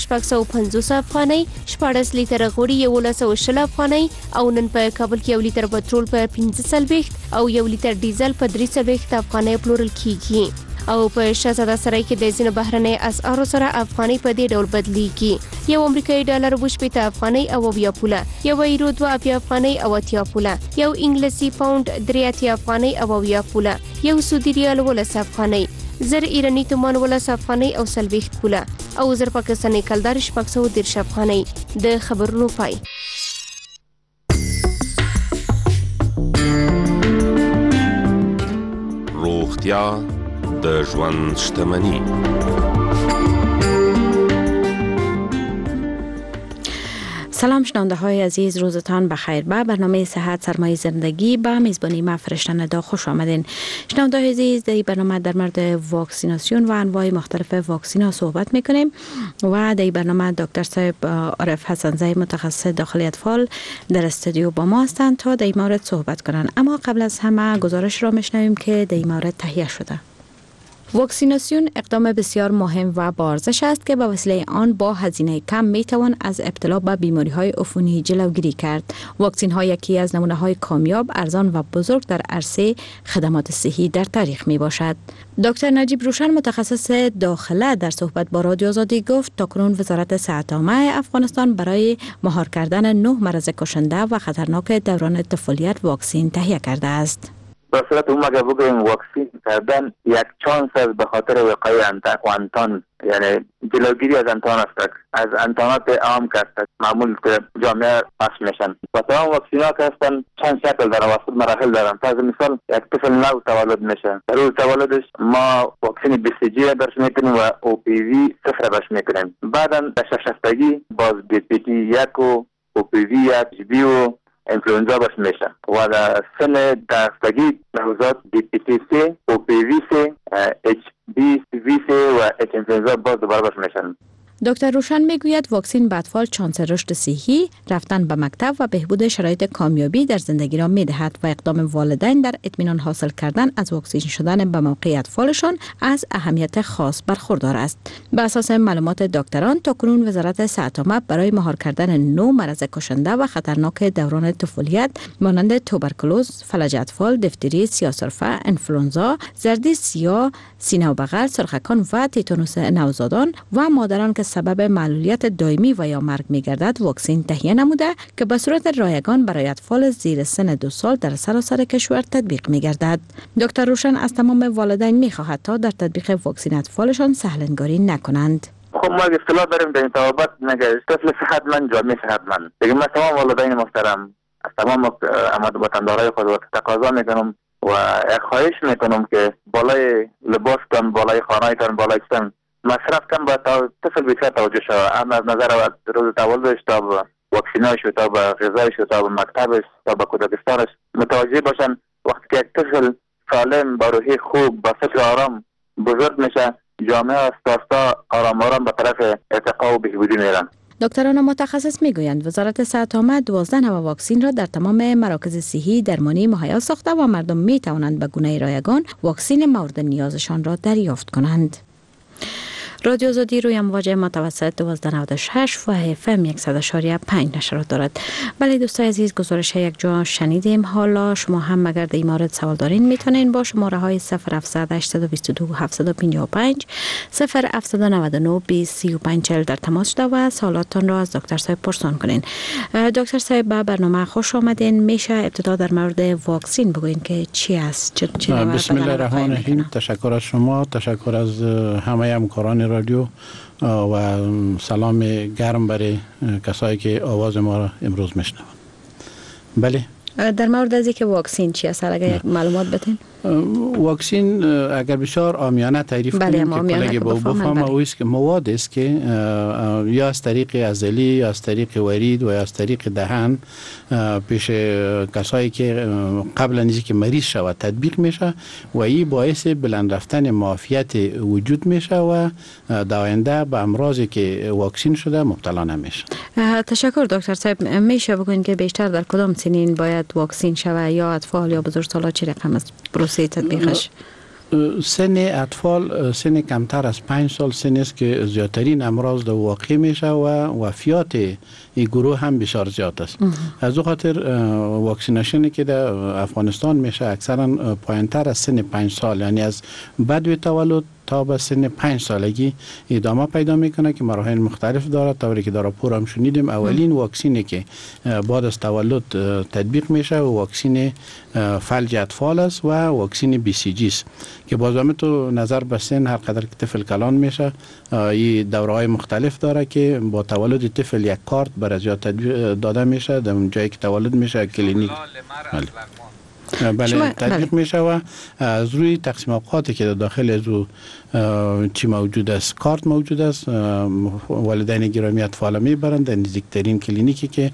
1650 افغانۍ، 14 لیتره غوړي 1120 افغانۍ او نن په کابل کې 1 لیتر پټرول په 45 او 1 لیتر ډیزل په 43 افغانۍ پلورل کیږي. او په شهزاده سرای کې د ځینو بهرنۍ اسعارو سره افغانۍ په دې ډول بدلیږي. یو امریکایي ډالر 80 افغانۍ او 80 پوله، یو یورو 2 افغانۍ او 80 پوله، یو انګلیسي پاوند 3 افغانۍ او 80 پوله، یو سعودي ریال 10 افغانۍ، 1000 ایرانی تومان 10 افغانۍ او 40 پوله او 1000 پاکستاني کلدار 610 افغانۍ. د خبرونو پای. روغتیا د ژوند شتمني. سلام شنونده های عزیز، روزتان بخیر. به برنامه صحت سرمایه زندگی به میزبانی من فرشته ندا خوش آمدین. شنونده های عزیز، در این برنامه در مورد واکسیناسیون و انواع مختلف واکسین ها صحبت میکنیم و در این برنامه دکتر صاحب عارف حسنزی متخصص داخلی اطفال در استودیو با ما هستند تا در این مورد صحبت کنند. اما قبل از همه گزارش را میشنویم که در این مورد تهیه شده. واکسیناسیون اقدام بسیار مهم و با ارزش است که به وسیله آن با هزینه کم میتوان از ابتلا به بیماری‌های عفونی جلوگیری کرد. واکسین ها یکی از نمونه‌های کامیاب، ارزان و بزرگ در عرصه خدمات صحی در تاریخ می باشد. دکتر نجیب روشن متخصص داخله در صحبت با رادیو آزادی گفت تاکنون وزارت صحت عامه افغانستان برای مهار کردن 9 مرض کشنده و خطرناک دوران طفولیت واکسین تهیه کرده است. به صورت عمومی اگر بگوییم واکسین کردن یک چانس است به خاطر وقایع انتان، یعنی جلوگیری از انتان است، از انتانات عام که است معمول که جامعه پس میشن و تمام واکسین ها که هستن چند شکل دارن و مراحل دارن. فرض مثال یک طفل نو تولد میشه، در روز تولدش ما واکسین BCG برش میکنیم و OPV 0 برش میکنیم. بعدا در شستگی باز DPT 1 و OPV 1 GB و انفلوئنزا باش میشه و در سن درستگی نوزاد DPT-3 OPV-3 HBV-3 و H انفلوئنزا باز دوباره باش میشن. دکتر روشن میگوید واکسین به اطفال چانس رشد صحی، رفتن به مکتب و بهبود شرایط کامیابی در زندگی را میدهد و اقدام والدین در اطمینان حاصل کردن از واکسین شدن به موقع اطفالشان از اهمیت خاص برخوردار است. به اساس معلومات دکتران تاکنون وزارت صحت عامه برای مهار کردن 9 مرض کشنده و خطرناک دوران طفولیت مانند توبرکولوز، فلج اطفال، دفتری، سیاه‌سرفه، انفلوئنزا، زردی سیاه، سینه و بغل، سرخکان و تیتانوس نوزادان و مادران که سبب معلولیت دائمی و یا مرگ می‌گردد واکسین تهیه نموده که به صورت رایگان برای اطفال زیر سن 2 سال در سراسر کشور تطبیق می‌گردد. دکتر روشن از تمام والدین می‌خواهد تا در تطبیق واکسین اطفالشان سهل‌انگاری نکنند. خب ما اصطلاح داریم در این توابط نگه طفل صحتمند جامعه صحتمند. دیگه من تمام والدین محترم از تمام وطندارای خود تقاضا میکنم و خواهش میکنم که بالای لباس کن، بالای خانه کن، بالای چن مصرف کن با طفل بیشتر توجه شود. اما از نظر روز تولدش تا به واکسینایش تا به غذایش تا به مکتبش تا به کودکستانش متوجه باشن. وقتی که یک طفل سالم با روحی خوب با فکر آرام بزرگ میشه، جامعه اساسا آرام آرام به طرف ارتقا و بهبودی میرن. دکتران متخصص میگویند وزارت صحت عامه 12 نوع واکسین را در تمام مراکز صحی درمانی مهیا ساخته و مردم می توانند به گونه رایگان واکسین مورد نیازشان را دریافت کنند. رادیو آزادی روی امواج متوسط 1296 و FM 100.5 نشرات دارد. بله دوستای عزیز، گزارش یک جا شنیدیم. حالا شما هم اگر در این مورد سوال دارین میتونین با شماره های 0700 822 755 0799 2035 در تماس شده و سوالاتتان را از دکتر صاحب پرسان کنین. دکتر صاحب به برنامه خوش آمدین. میشه ابتدا در مورد واکسین بگوین که چی است؟ بسم الله الرحمن الرحیم. تشکر از شما، تشکر از همه همکاران رادیو و سلام گرم برای کسایی که آواز ما را امروز میشنوند. بله، در مورد از اینکه واکسین چی است اگر یک معلومات بدین؟ واکسین اگر بسیار عامیانه تعریف کنیم که کلگی با بفهمه او است که مواد است که یا از طریق عضلی یا از طریق ورید و یا از طریق دهن پیش کسایی که قبل از اینکه مریض شود تطبیق میشه و این باعث بلند رفتن معافیت وجود میشه و در آینده به امراضی که واکسین شده مبتلا نمیشه. تشکر دکتر صاحب. میشه بگوین که بیشتر در کدام سنین باید واکسین شود، یا اطفال یا بزرگسالان چه رقم است پروسه تطبیقش؟ سن اطفال سن کمتر از 5 سال سن است که زیادترین امراض در واقع میشه و وفیات این گروه هم بسیار زیاد است. از او خاطر واکسیناسیونی که در افغانستان میشه اکثرا پایینتر از سن 5 سال، یعنی از بدو تولد تا به سن 5 سالگی ادامه پیدا میکنه که مراحل مختلف داره. طوری که در راپور هم شنیدیم اولین واکسینی که بعد از تولد تطبیق میشه و واکسین فلج اطفال است و واکسین BCG است که بازم تو نظر به سن هر قدر که طفل کلان میشه این دوره‌های مختلف داره که با تولد طفل یک کارت برای زیاد داده میشه در جایی که تولد میشه کلینیک. بله تطبیق میشه از روی تقسیم اوقاتی که داخل از چی موجود است، کارت موجود است، والدین گرامی اطفال میبرند در نزدیکترین کلینیکی که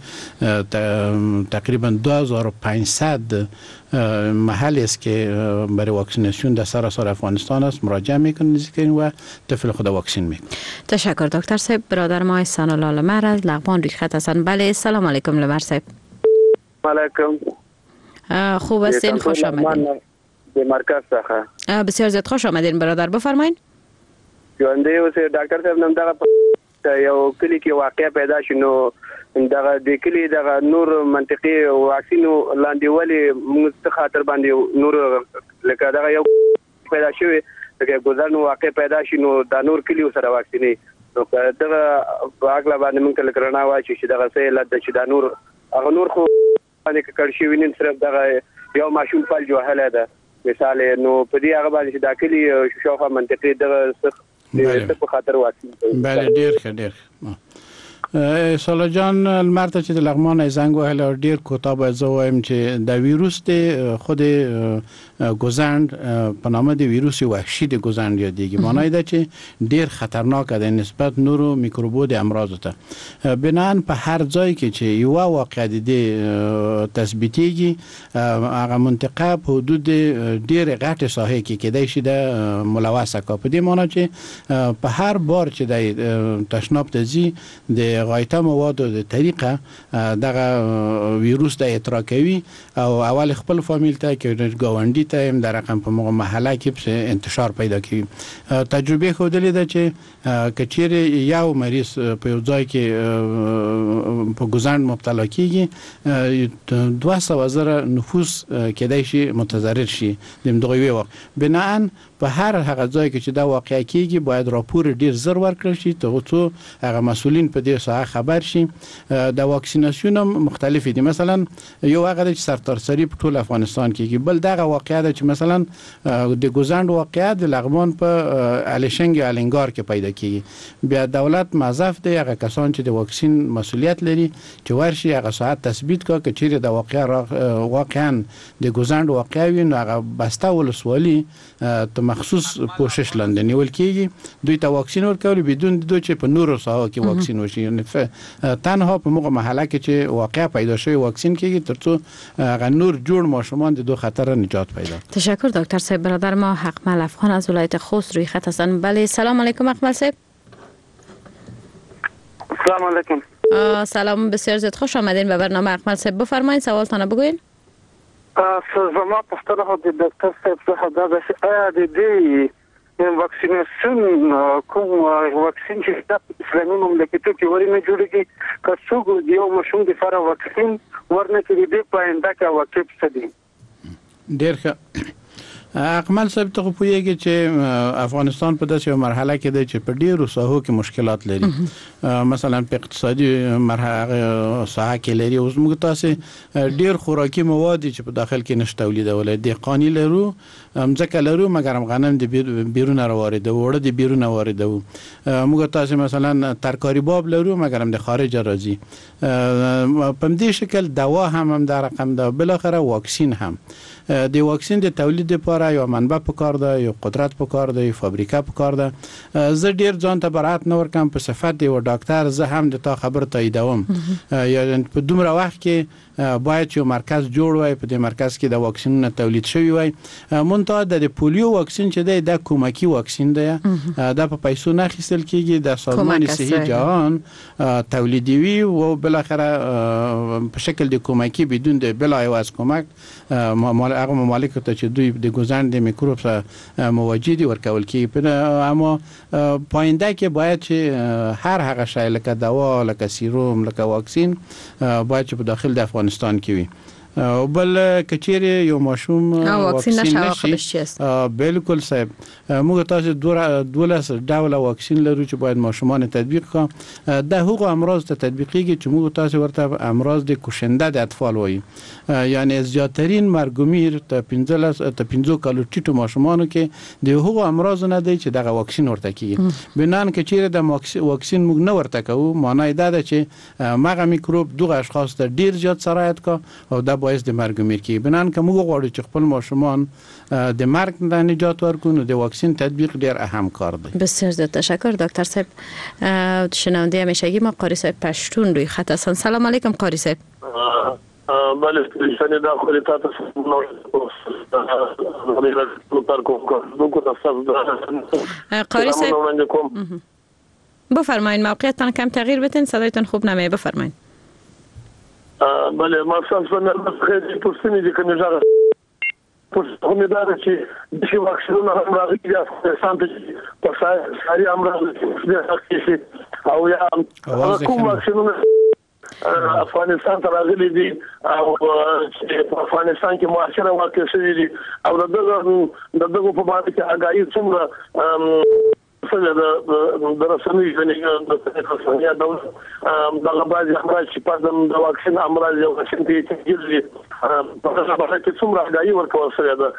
تقریبا 2500 محل است که برای واکسیناسیون در سراسر افغانستان است مراجعه میکنند نزدیکترین و طفل خود واکسین میکنند. تشکر دکتر صاحب. برادر ما احسان الله لمر از لغمان روی خط هستند. بله سلام علیکم لمر صاحب. علیکم. خوب هستین؟ خوش آمدین. به مرکز څخه بسیار زیاد خوش آمدین برادر، بفرمایید. ژوندې اوسئ ډاکټر صاحب. نن دغه یو کلی کې واقع پیدا شنو دغه د کلی دغه نور منطقي واکسینو لاندې ولې موږ څه خاطر باندې نور لکه دغه یو پیدا شوی دغه ګذرنو واقع پیدا شنو د نور کلی سره واکسینې نو دغه واقع باندې موږ کله کرنا وای چې دغه څه لته چې د نور هغه نور خو باندې کړ شي وینم صرف دغه یو ماشوم فل جوهله ده مثال نو په دې هغه باندې د کلی شوخه منطقي دغه څه په خاطر واکسین. بله ډیر ښه. سالا جان المرته چې د لغمان زنګ وهله ډیر کوتاه به زه وایم چې د ویروس د خود گوزند په نامه د ویروس وحشی د گوزند یادېږي. معنی دا چې ډیر خطرناک ده نسبت نورو میکروبو د امراض ته. بنان په هر ځای کې چې یو واقع د تثبیتيږي هغه منطقه په حدود ډیر غټه ساحه کې کېدای شي د ملوثه کا. په دې معنی چې په هر بار چې د تشناب تزي د غایطه مواد د طریقه دغه ویروس د اطراع کوي او اول خپل فامیل ته کې ګاونډي ته هم د رقم په محله کې انتشار پیدا کوي. تجربه ښودلې ده چې کچیر یو مریض په یو ځای کې په ګوزند مبتلا کیږي 200,000 نفوس کېدای شي متضرر شي د دغه وخت. بناء په هر هغه ځای کې چې دا واقع کیږي باید راپور ډیر زر ورکړل شي ته هغه مسولین په دې ساحه خبر شي. د واکسیناسیون مختلف دي. مثلا یو هغه چې سرتاسري په ټول افغانستان کې بل دغه واقعیت چې مثلا د ګوزند واقعیت د لغمان په الیشنګ الینګار کې پیدا کیږي. بیا دولت موظف دی هغه کسان چې د واکسین مسولیت لري چې ورشي هغه ساعت تثبیت کا چې چیرې د واقعا د ګوزند واقعي نو هغه بسته ولسوالي ته مخصوص کوشش لاندې نیول کیږي دوی ته واکسین ورکول بدون د چې په نورو ساحو کې واکسین وشي. تنها په موږ محله کې چې واقع پیدا شوی واکسین کیږي ترڅو غنور جوړ ماشومان د دو خطر نجات پیدا. تشکر دکتر صاحب. برادر ما حقمل افغان از ولایت خوست روی خط هستند. بله سلام علیکم حقمل صاحب. سلام علیکم. سلام بسیار زیاد خوش آمدین به برنامه حقمل صاحب. بفرمایید سوالتان بگوین. زما پوښتنه خو د ډاکټر صاحب څخه دا ده چې آیا د دې واکسیناسیون کوم واکسین چې د اسلامي مملکتونو کې ورنه جوړیږي که څوک یو مشوم د لپاره واکسین ورنه کې د پاینده کې واقف سدي. ډیر ښه. اکمل صاحب ته پوهیږي چې افغانستان په داسې مرحله کې دی چې په ډیرو ساحو کې مشکلات لري. مثلا په اقتصادي مرحله ساحه کې لري اوس موږ تاسو ډیر خوراکي مواد چې په داخل کې نشته تولیدول دي قانی لرو ځکه لرو مګر غنم د بیرون راوړي وړه د بیرون واردو. موږ تاسو مثلا ترکاری باب لرو مګر د خارج راځي. په دې شکل دوا هم در رقم ده. بالاخره واکسین هم د واکسین د تولید لپاره یو منبع پکار ده یو قدرت پکار ده یو فابریکه پکار ده. زه ډیر ځان ته برات نه ورکم په صفت دی و ډاکټر زه هم د تا خبر تاییدوم یا په دومره وخت کې باید یو مرکز جوړ وای په دې مرکز کې د واکسینونو تولید شوی وای. مونته د پولیو واکسین چې دی د کومکی واکسین دی د په پیسو نه اخیستل کیږي د سازمان صحي جهان تولیدوي او بل اخره په شکل د کومکی بدون د بل ایواز کومک هغه ممالک ته چې دوی د ګوزند د میکروب سره موجودي ورکول کیږي. اما پاینده کې باید چې هر هغه شی لکه دوا لکه سیروم لکه واکسین باید چې په داخل د افغانستان کې وي. بل کچیر یو ماشوم واکسین نشي بالکل صاحب موږ تاسو 12 ډول واکسین لرو چې باید ماشومان تطبیق کړه. د هغو امراض ته تطبیقیږي چې موږ تاسو ورته امراض د کشنده د اطفال وایي یعنی زیاترین مرګومیر ته 15 کالو ټیټو ماشومانو کې د هغو امراض نه دی چې دغه واکسین ورته کیږي. بنان کچیر د واکسین موږ نه ورته کوو معنی دا ده چې مغه میکروب دغه اشخاص ته ډیر زیات سرایت کا او د باعث د مرګ میر کی بنان کوم غواړو چې خپل ماشومان د مرګ نه نجات ورکړو د واکسین تطبیق ډیر اهم کار دی. بسیار زیاد تشکر دکتر صاحب. شنونده همیشگی ما قاری صاحب پشتون روی خط هستن. سلام علیکم قاری صاحب. بله شنیده داخل تاسو قاری صاحب بفرمایید موقعیتتان کم تغییر بدین صدایتان خوب نمیه بفرمایید. بله ما اصلا خیلی پرسیدی که نجار امیدوارم که دیگه واکسن هم راضی افغانستان به سری امراض دستگیری او یا کوم واکسن افغانستان ته راغلي دي او افغانستان کې معاشره واقع شوی دي او دغه په باندې کې اگاهي څومره د رسمي ځنې د څنګه دغه بعضي امراض چې په د واکسین امراض یو واکسین ته کېږي په هغه باندې چې څومره اگاهي ورکول شوی ده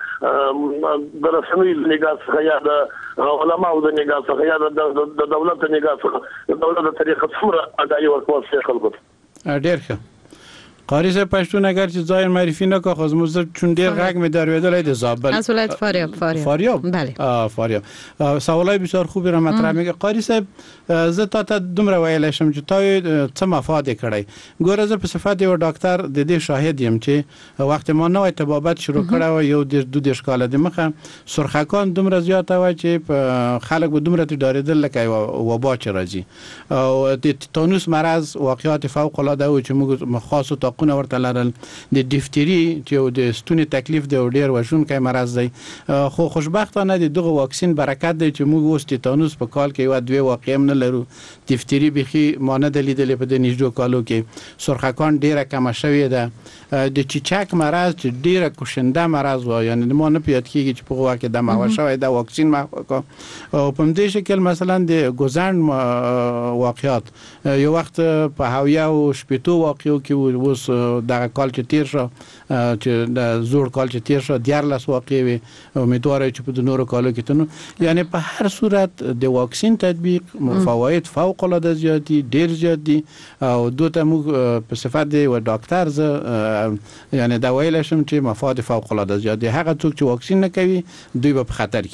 د رسمي نگاه څخه یا د علماء د نگاه څخه یا د دولت د نگاه څخه د دولت د طریقه څومره اگاهي ورکول شوی خلکو ډیر ښه. قاری صاحب پښتون اگر چې ځای معرفي نه کا خو موږ چون ډیر غږ می درویدل د زابل از ولایت فاریاب بله فاریاب سوالای بسیار خوبی را مطرح میگه. قاری صاحب زه تا دومره ویل شم چې تاسو څه مفاد کړی ګوره زه په صفت یو ډاکټر د دې شاهد یم چې وخت ما نوې طبابت شروع کړه و یو د کال د مخه سرخکان دومره زیات و چې خلک به دومره ډاریدل لکه وبا چې راځي او د تیتانوس مرض واقعیت فوق العاده و چې موږ خاص تاقونه ورته لرل د دیفتری چې د ستوني تکلیف د ډیر وژونکی مرض دی خو خوشبختانه د دغه واکسین برکت دی چې موږ اوس تیتانوس په کال کې یو دوه واقعه نه لرو. دیفتری بخي مانه د لیدلې په د نږدې کالو کې سرخکان ډیره کم شوې ده. د چیچک مرض چې ډیره کوشنده مرض و یعنی ما نه پیاد کیږي چې په هغه کې د ماوه شوی د واکسین ما او په دې شکل مثلا د ګوزن واقعیت یو وخت په هاویه او شپېتو واقعو کې اوس دغه کال چې تیر شو چې د زوړ کال چې تیر شو 14 واقعي وي امیدواره چې په نورو کالو کې تنو یعنی په هر صورت د واکسین تطبیق فواید فوق العاده زیات دي ډیر زیات دي او دوته موږ په صفت دی و ډاکټر ز یعنی دا ویل شم چې مفاد فوق العاده زیات دي. هغه څوک چې واکسین نه کوي دوی په خطر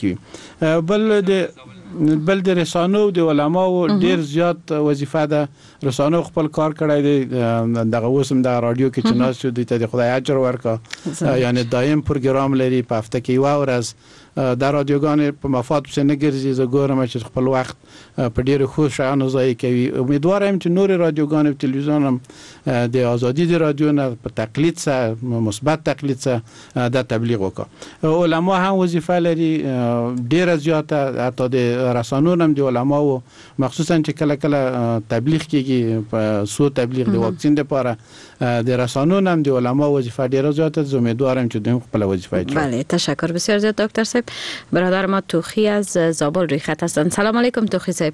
کې بل د رسانو د علماو ډیر زیات وظیفه ده. رسانو خپل کار کړی دی دغه وسم د رادیو کې چې ناس شو د خدای اجر ورکا یعنی دایم پروګرام لري په هفته کې یو ورځ د رادیوګان په مفاد پسې نه ګرځي. زه ګورم چې خپل وخت په ډیره خوش شانو ضایع کوي. امیدوارم چې نور رادیوګان او تلویزیون هم د ازادي د رادیو نه په تقلید سره مثبت تقلید سره د تبلیغ وکړي. علما هم وظیفه لري ډیره زیاته حتی د رسانو هم د علماو مخصوصا چې کله کله تبلیغ کیږي په سو تبلیغ د واکسین لپاره د رسانو هم د علماو وظیفه ډیره زیاته. زه امیدوارم چې دوی خپل وظیفه اجرا کړي. بله تشکر بسیار زیاد دکتر صاحب. برادر ما توخی از زابل روی خط هستند. سلام علیکم توخی صاحب.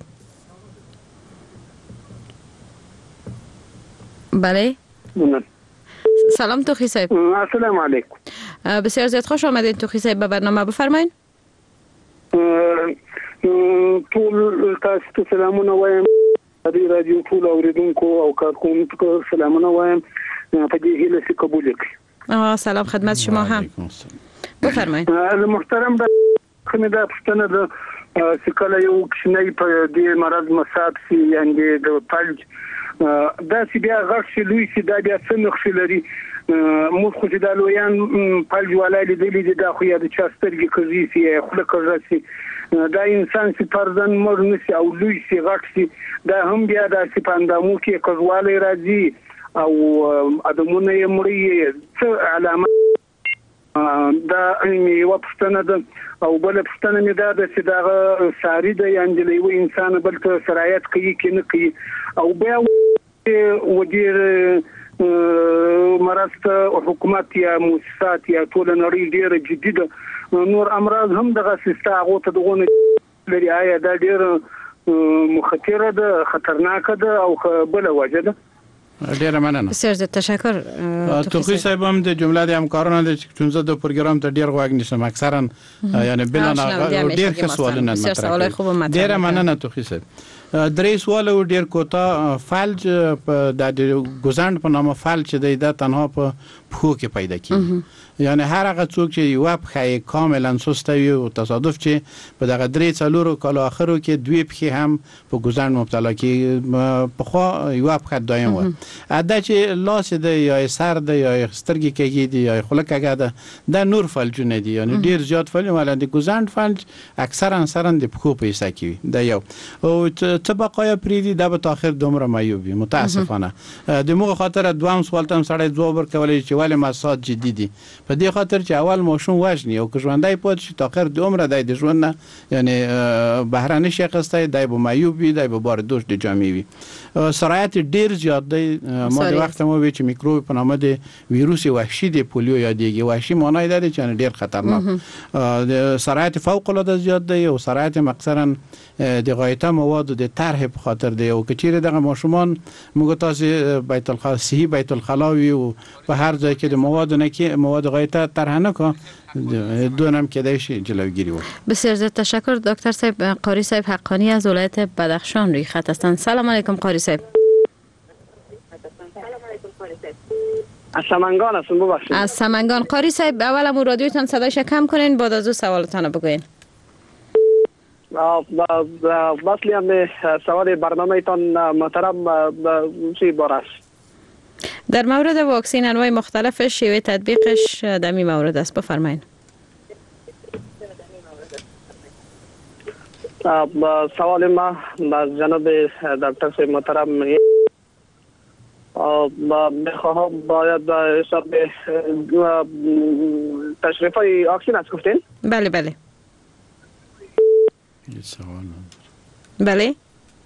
بله سلام توخی صاحب. السلام علیکم. بسیار زیاد خوش آمدید توخی صاحب به برنامه بفرمایید. ټول تاسو ته سلامونه وایم د رادیو ټول اوریدونکو او کارکونکو سلامونه وایم په دې هیله چې قبول کړئ. سلام خدمت شما هم بفرمایید. محترم خمه دا پښتنه د سکاله یو کښنی په دې مرض مصاب سي یعنی د پلج دا سی بیا غږ لوي سي دا بیا څنګه لري موږ خو د لویان پلج ولای لیدلې دا خو یا د چاسترګي کوي سي خله کوي دا انسان چې پردن مر نشي او لوی سي غږ سي دا هم بیا د سپاندامو کې کوزواله راځي او ادمونه یې مړی څه علامه دا یو پښتنه ده او بل پښتنه مې دا چې دا ساری ده یعنی له یو انسان بل ته سرایت کوي کې نه کوي او بیا ودیر مرسته حکومت یا مؤسسات یا ټول نړۍ ډیره جدي ده. نور امراض هم دغه سیسته هغه ته دغه لري آیا دا ډیر مخاطره ده خطرناکه ده او بل وجه ده. ډیره مننه. بسیار زیاد تشکر. توخی صاحب هم د جمله د همکارانو د چونزه د پروګرام ته ډیر غوږ نشم اکثرا یعنی بلانه ډیر ښه سوالونه مطرح. ډیره مننه توخی صاحب. درې سوال ډیر کوتا فلج د ګوزاند په نامه فلج دی دا تنها په پښو کې پیدا کیږي یعنی هر هغه څوک چې یو پښه کاملا سسته وي او تصادف چې په دغه 3-4 کال اخرو کې دوی پښې هم په ګوزاند مبتلا کیږي په خو یو پښه دایم و ادا چې لاس دی یا سر دی یا سترګې کېږي دی یا خوله کېږي ده دا نور فلجونه دي یعنی ډیر زیات فلج ولندې ګوزاند فلج اکثرا سرن د پښو په حصہ کې دا یو او څه بقایا پریدي د به تاخير دومره معیوبي متاسفانه د موږ خاطر دوام سوال تم سړی ځواب ورکولای چې ولې مسات جدي دي په دې خاطر چې اول ماشوم وژني او که ژوندۍ پات شي تاخير د عمره د ژوند نه یعنی بهراني شخص دی به معیوب وي دی به بار دوش د جامع وي سرایت ډیر زیات دی ما د وخت مو چې میکروب په نامه د ویروس وحشي د پولیو یادېږي وحشي معنی دی چې ډیر خطرناک سرایت فوق العاده زیات دی او سرایت اکثرا د غایطه مواد د طرح په خاطر دی او کچېره دغه ماشومان موږ تاسو بیت الخلا صحیح بیت الخلا وي او په هر ځای کې د مواد نه کې مواد غایطه طرح نه کو دونم کېدای شي جلوگیری و. بسیار زیاد تشکر دکتر صاحب. قاری صاحب حقانی از ولایت بدخشان روی خط هستند. سلام علیکم قاری صاحب. از سمنگان هستم ببخشید. از سمنگان. قاری صاحب اول رادیوتان صدایش کم کنین بعد از او سوالتان بگوین. بسلی هم سوال برنامه تان محترم چی بارست؟ در مورد واکسین انواع مختلف شیوه تطبیقش در این مورد است بفرمایید. سوال ما جناب دکتر صاحب محترم میخواهم باید حساب تشریف های واکسین است گفتین؟ بله بله. بله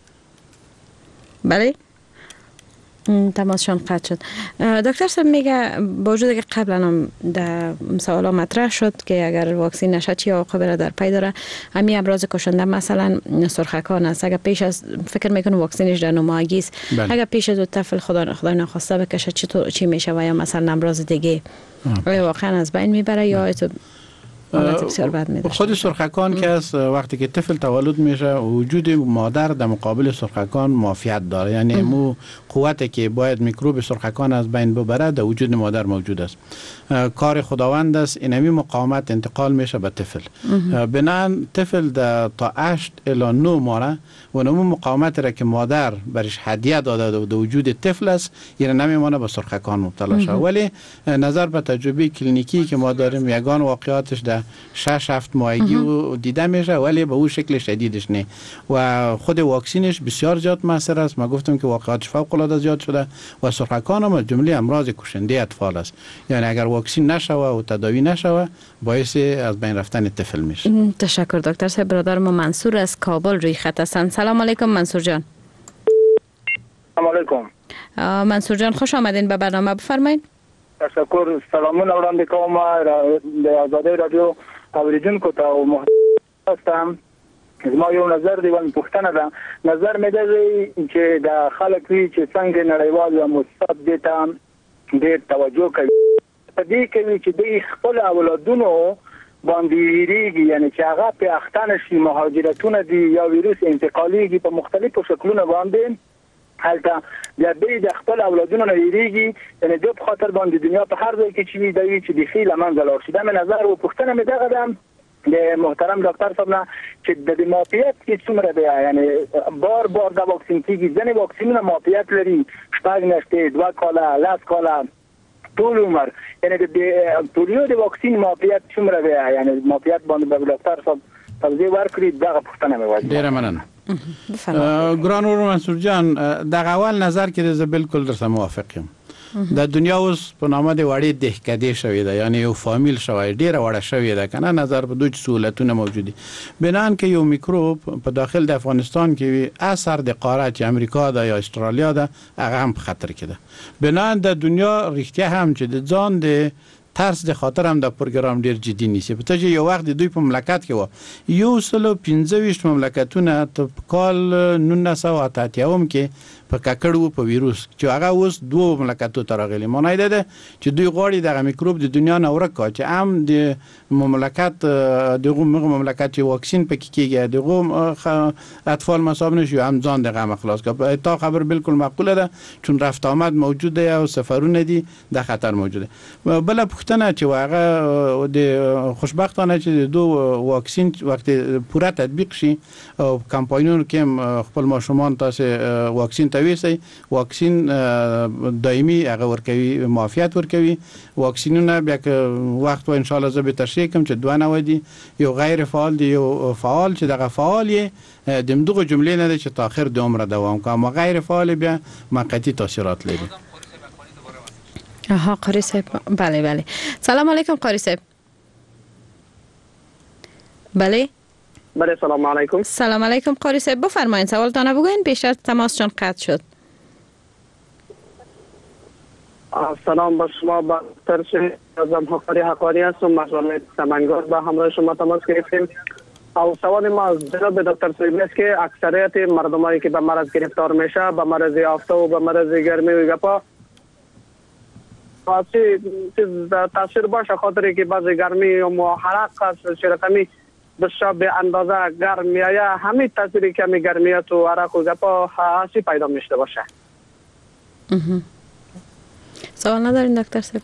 بله تماسشان قطع شد. دکتر صاحب میگه با وجود که قبلا هم در سوالا مطرح شد که اگر واکسین نشد چی عواقبی را در پی داره همین امراض کشنده مثلا سرخکان است اگر پیش از فکر میکنه واکسینش در 9 ماهگی است اگر پیش از طفل خدا نخواسته بکشه چی میشه و یا مثلا امراض دیگه واقعا از بین میبره یا خود سرخکان که است وقتی که طفل تولد میشه وجود مادر در مقابل سرخکان معافیت داره یعنی مو قوتی که باید میکروب سرخکان از بین ببره در وجود مادر موجود است کار خداوند است اینمی مقاومت انتقال میشه به طفل بنان طفل تا 8 الی 9 ماه و نمو مقاومت را که مادر برش هدیه داده در وجود طفل است یعنی نمیمونه به سرخکان مبتلا شه ولی نظر به تجربه کلینیکی که ما داریم یگان واقعاتش در 6-7 ماهگی دیده میشه ولی به اون شکل شدیدش نه و خود واکسینش بسیار زیاد موثر است ما گفتم که واقعاتش فوق العاده زیاد شده و سرخکان هم جمله امراض کشنده اطفال است یعنی اگر واکسین نشوه و تداوی نشوه باعث از بین رفتن طفل میشه. تشکر دکتر صاحب. برادر ما منصور از کابل روی خط هستند. سلام علیکم منصور جان. سلام علیکم منصور جان خوش آمدین به برنامه بفرمایید. تشکر. سلامون وړاندې کوم د آزادۍ رادیو اوریدونکو ته او محترم هستم. زما یو نظر دی ون پښتنه ده نظر مې دی چې د خلک وی چې څنګه نړیوال او مثبت دي ته ډېر توجه کوي په دې کې چې د خپل اولادونو باندې ریږي یعنی چې هغه په اختن شي مهاجرتونه دي یا ویروس انتقالي په مختلفو شکلونو باندې حالته د خپل اولادونو نه یریږي یعنی د په خاطر باندې دنیا په هر ځای کې چې دی چې د خیل منځ لاړ شي دا مې نظر او پښتنه مې دغه د محترم ډاکټر صاحب نه چې د موافقت کې څومره دی یعنی بار د واکسین کېږي ځنې واکسینونه موافقت لري شپږ میاشتې 2 کاله 10 کاله ټول عمر یعنی د پولیو د واکسین موافقت څومره دی یعنی موافقت باندې به ډاکټر صاحب توضیح ورکړي دغه پښتنه مې وایي. ډیره مننه. ګران ور منصور جان دغه اول نظر کې زه بالکل درسره موافق یم. د دنیا اوس په نامه د وړې دهکدې شوې ده یعنی یو فامیل شوی ډیره وړه شوې ده کنه نظر په دوه سہولتونه موجودي بنان کې یو میکروب په داخل د افغانستان کې اثر د قاره امریکا ده یا استرالیا ده هغه هم خطر کې ده بنان د دنیا رښتیا هم چې د ځان د ترس د خاطر هم د پروګرام ډیر جدي نیسي په تجه یو وخت دوی په مملکت کې و یو سلو 25 مملکتونه په کال 1980 کې په ککړو په ویروس چې هغه اوس دوه مملکتو ته راغلي مونږ ده چې دوی غواړي دغه میکروب د دنیا نه ورک کړي چې عام د مملکت دغه مملکت چې واکسین پکې کیږي دغه اطفال مصاب نشي هم ځان دغه خلاص کړي تا خبر بالکل معقوله ده چون رفت آمد موجوده او سفرونه دي د خطر موجوده بل پښتنه چې هغه د خوشبختانه چې دو واکسین وخت پوره تطبیق شي او کمپاینونو کې خپل ماشومان تاسو واکسین تویسي واکسین دایمي هغه ورکوي معافیت ورکوي واکسینونه بیا که وخت و ان شاء الله زه به تشریح کوم چې دوه نوع دي یو غیر فعال دی یو فعال چې دغه فعال یې د دغه جملې نه چې تا اخر د عمر دوام کوي اما غیر فعال بیا موقتی تاثیرات لري. آها قاری صاحب بله سلام علیکم قاری صاحب. بله سلام علیکم. سلام علیکم قاری صاحب بفرمایید سوالتان بگوین پیش از تماس چون قطع شد. سلام با شما با ترشی از حقاری هستم مسئله سمنگار با همراه شما تماس گرفتیم او سوال ما از جناب دکتر سویبی است که اکثریت مردمایی که به مرض گرفتار میشه به مرض یافته و به مرض گرمی و گپا تاثیر باشه خاطری که بعضی گرمی و حرق شرکمی بسیار به اندازه گرم میایه همین تاثیری که می گرمیت و عرق و گپا حاسی پیدا میشته باشه. سوال ندارین دکتر صاحب؟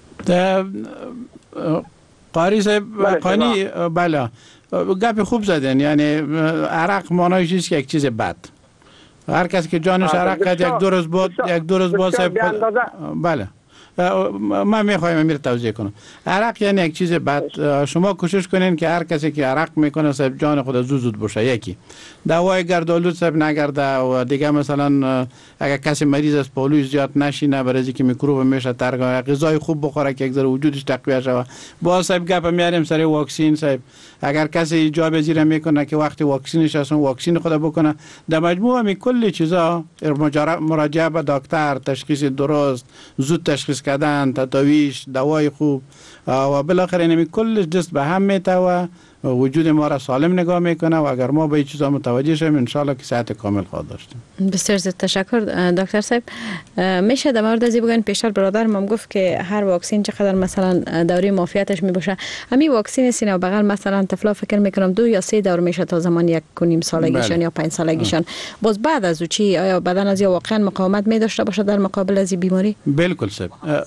قاری صاحب قانی بله گپ خوب زدن یعنی عرق معنای چیز که یک چیز بد هر کسی که جانش عرق کرد یک دو روز بعد بله من میخوایم امیر توضیح کنم عرق یعنی یک چیز بد شما کوشش کنین که هر کسی که عرق میکنه صاحب جان خود زود بشه یکی دوای گردآلود صاحب نگرده و دیگه مثلا اگر کسی مریض است پالوش زیاد نشینه برای اینکه میکروب میشه ترگاه غذای خوب بخوره که یک ذره وجودش تقویت شه با صاحب گپ میاریم سر واکسین صاحب اگر کسی جا بزیر میکنه که وقتی واکسینش هست واکسین خود بکنه در مجموع می کل چیزا مراجعه به دکتر تشخیص درست زود تشخیص کردن تداویش دوای خوب و بالاخره اینمی کلش دست به هم میته و وجود ما را سالم نگاه میکنه و اگر ما به این چیزا متوجه شیم ان شاء الله که صحت کامل خواهد داشتیم. بسیار زیاد تشکر دکتر صاحب. میشه در مورد از بگن پیشتر برادرم گفت که هر واکسین چقدر مثلا دوره معافیتش میباشه همین واکسین سینه و بغل مثلا طفلا فکر میکنم 2 یا 3 دور میشه تا زمان 1.5 سالگیشان یا 5 سالگیشان باز بعد از او چی آیا بدن از یا واقعا مقاومت میداشته باشه در مقابل از این بیماری؟ بالکل صاحب.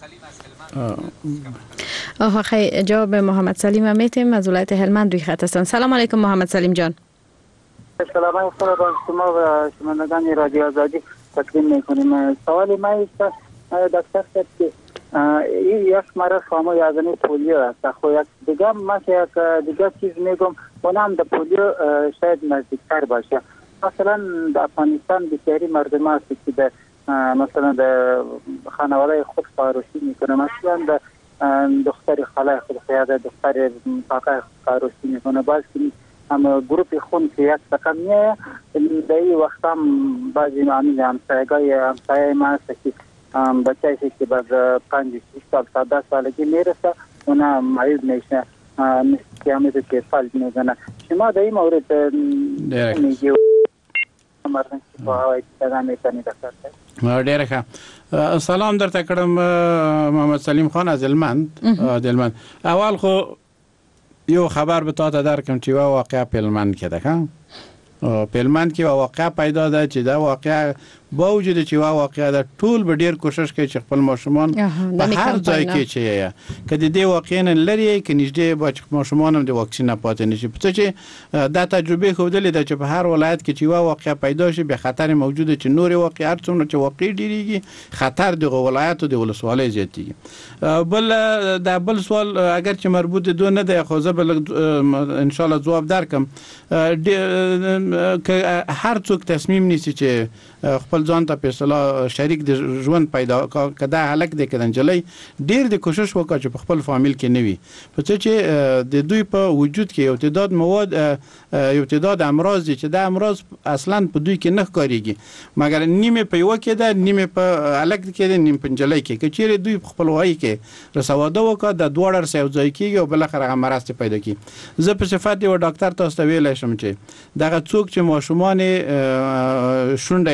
خیلی جواب محمد سلیم هم میتیم از ولایت هلمند روی خط هستن. سلام علیکم محمد سلیم جان. سلام علیکم شما و شنوندگان رادیو آزادی تقدیم میکنیم. سوال ما است دکتر صاحب که یک مرض فامو یازنی پولیو است خو یک دیگه ما که دیگه چیز میگم اونم د پولیو شاید نزدیکتر باشه مثلا در افغانستان بسیاری مردم هست که مثلا در خانواده خود فاروشی میکنه مثلا در دختر خاله خود خیاده دختر کاکا فاروشی میکنه باز که هم گروپ خون که یک رقم نیه در این وقت هم بعضی معامل همسایه ما هست که بچه هست که باز 5-6 سال 10 سالگی میرسه اونا مریض میشه که همیشه که فلج میزنه شما در این مورد میگی مردم که با هوایی تدام میکنی دکتر ډیره ښه سلام درته کړم محمد سلیم خان از هلمند اول خو یو خبر به تاسو درکم چې واقعا په هلمند کې ده په هلمند کې واقعا پیدا ده چې دا واقعا با وجود چې واقعا ده ټول به ډیر کوشش کوي چې خپل ماشومان په هر ځای کې چې کدی دی واقعا لري کې نږدې با ماشومان هم د واکسین نه پاتې نشي په چې دا تجربه خوده ده چې په هر ولایت کې چې واقعا پیدا شي به خطر موجوده چې نور واقعا څومره چې واقعي ډیریږي خطر د ولایت او د ولسوالۍ زیاتېږي بل سوال اگر چې مربوط دو نه ده خو زه ان شاء الله جواب درکم که هر څوک تصمیم نیسي چې خپل ځان ته په اصطلاح شریک د ژوند پیدا کړه هلک د کډنجلې ډیر د کوشش وکړي چې په خپل فامیل کې نوي په چې د دوی په وجود کې یو تعداد مواد یو تعداد امراض دي چې د امراض اصلا په دوی کې نه ښکاريږي مګر نیمه په یو کې ده نیمه په هلک کې ده نیمه په جلې کې چې دوی په خپل وای کې رسواده وکړه د دوړر سیو ځای کې او بل اخر مرض پیدا کی زه په صفات یو ډاکټر تاسو ته ویل شم چې دغه څوک چې ماشومان شونډه چاک ده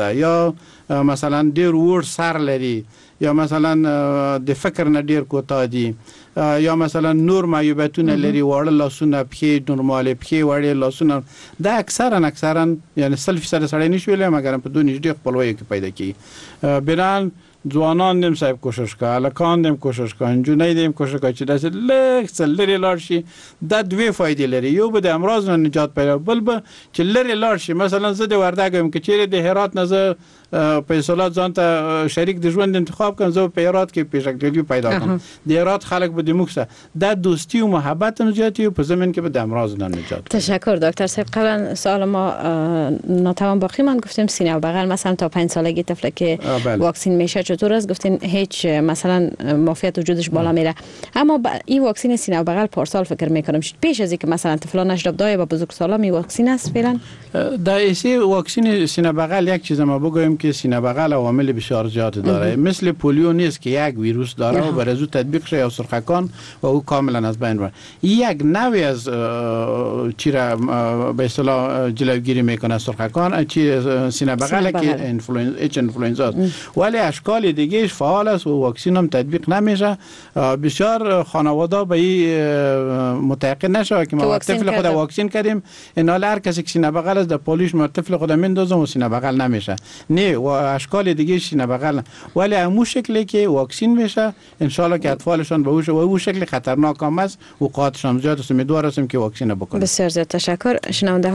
ده یا مثلا ډیر وړ سر لري یا مثلا د فکر نه ډیر کوتاه دي یا مثلا نور معیوبیتونه لري واړه لاسونه پښې نورماله پښې وړې لاسونه دا اکثرا یعنی 100% سړی نشویل مګر په دوه نږدې خپلوي کې پیدا کی بنان ځوانان دیم صاحب کوشش کوي الکان دیم کوشش کوي جنۍ دیم کوشش کوي چې داسې لږ لري لاړ شي دا دوه فائدې لري یو به د امراض نه نجات پیدا بل به چې لري لاړ شي مثلا زه د وردګم کې چیرې د هرات نه زه پیسولات ځان ته شریک د ژوند انتخاب کوم زه په هرات کې پیشکتګي پیدا کوم د هرات خلک به د موږ دا دوستی و محبت نجات په زمین کې به د امراض نه نجات. تشکر دکتر صاحب. قبلا سوال ما ناتوان باقی من گفتیم سینه و بغل مثلا تا 5 سالگی طفل که واکسین میشه چطور است گفتین هیچ مثلا معافیت وجودش بالا میره اما این واکسین سینه و بغل پارسال فکر میکنم پیش از اینکه مثلا طفلان 18 دای با بزرگسالان می واکسین است فعلا در اسی واکسین سینه بغل یک چیز ما بگویم که سینه بغل عوامل بسیار زیاد داره مثل پولیو نیست که یک ویروس داره و بر از او تطبیق شه یا سرخکان و او کاملا از بین بره یک نوعی از چیره به اصطلاح جلوگیری میکنه سرخکان چی سینه بغل که انفلوئنزا ولی اشکال دیگه فعال است و واکسین هم تطبیق نمیشه بسیار خانواده به این متيقن نشه که ما طفل خود واکسین کردیم این حال هر کسی که سینه بغل است در پولیش ما طفل خود میندازم و سینه بغل نمیشه نه و اشکال دیگه سینه بغل ولی همون شکلی که واکسین میشه ان شاء الله که اطفالشان به اون شکل خطرناک هم است و قاطشان زیاد است امیدوار هستیم که واکسین بکنیم. بسیار زیاد تشکر. شنونده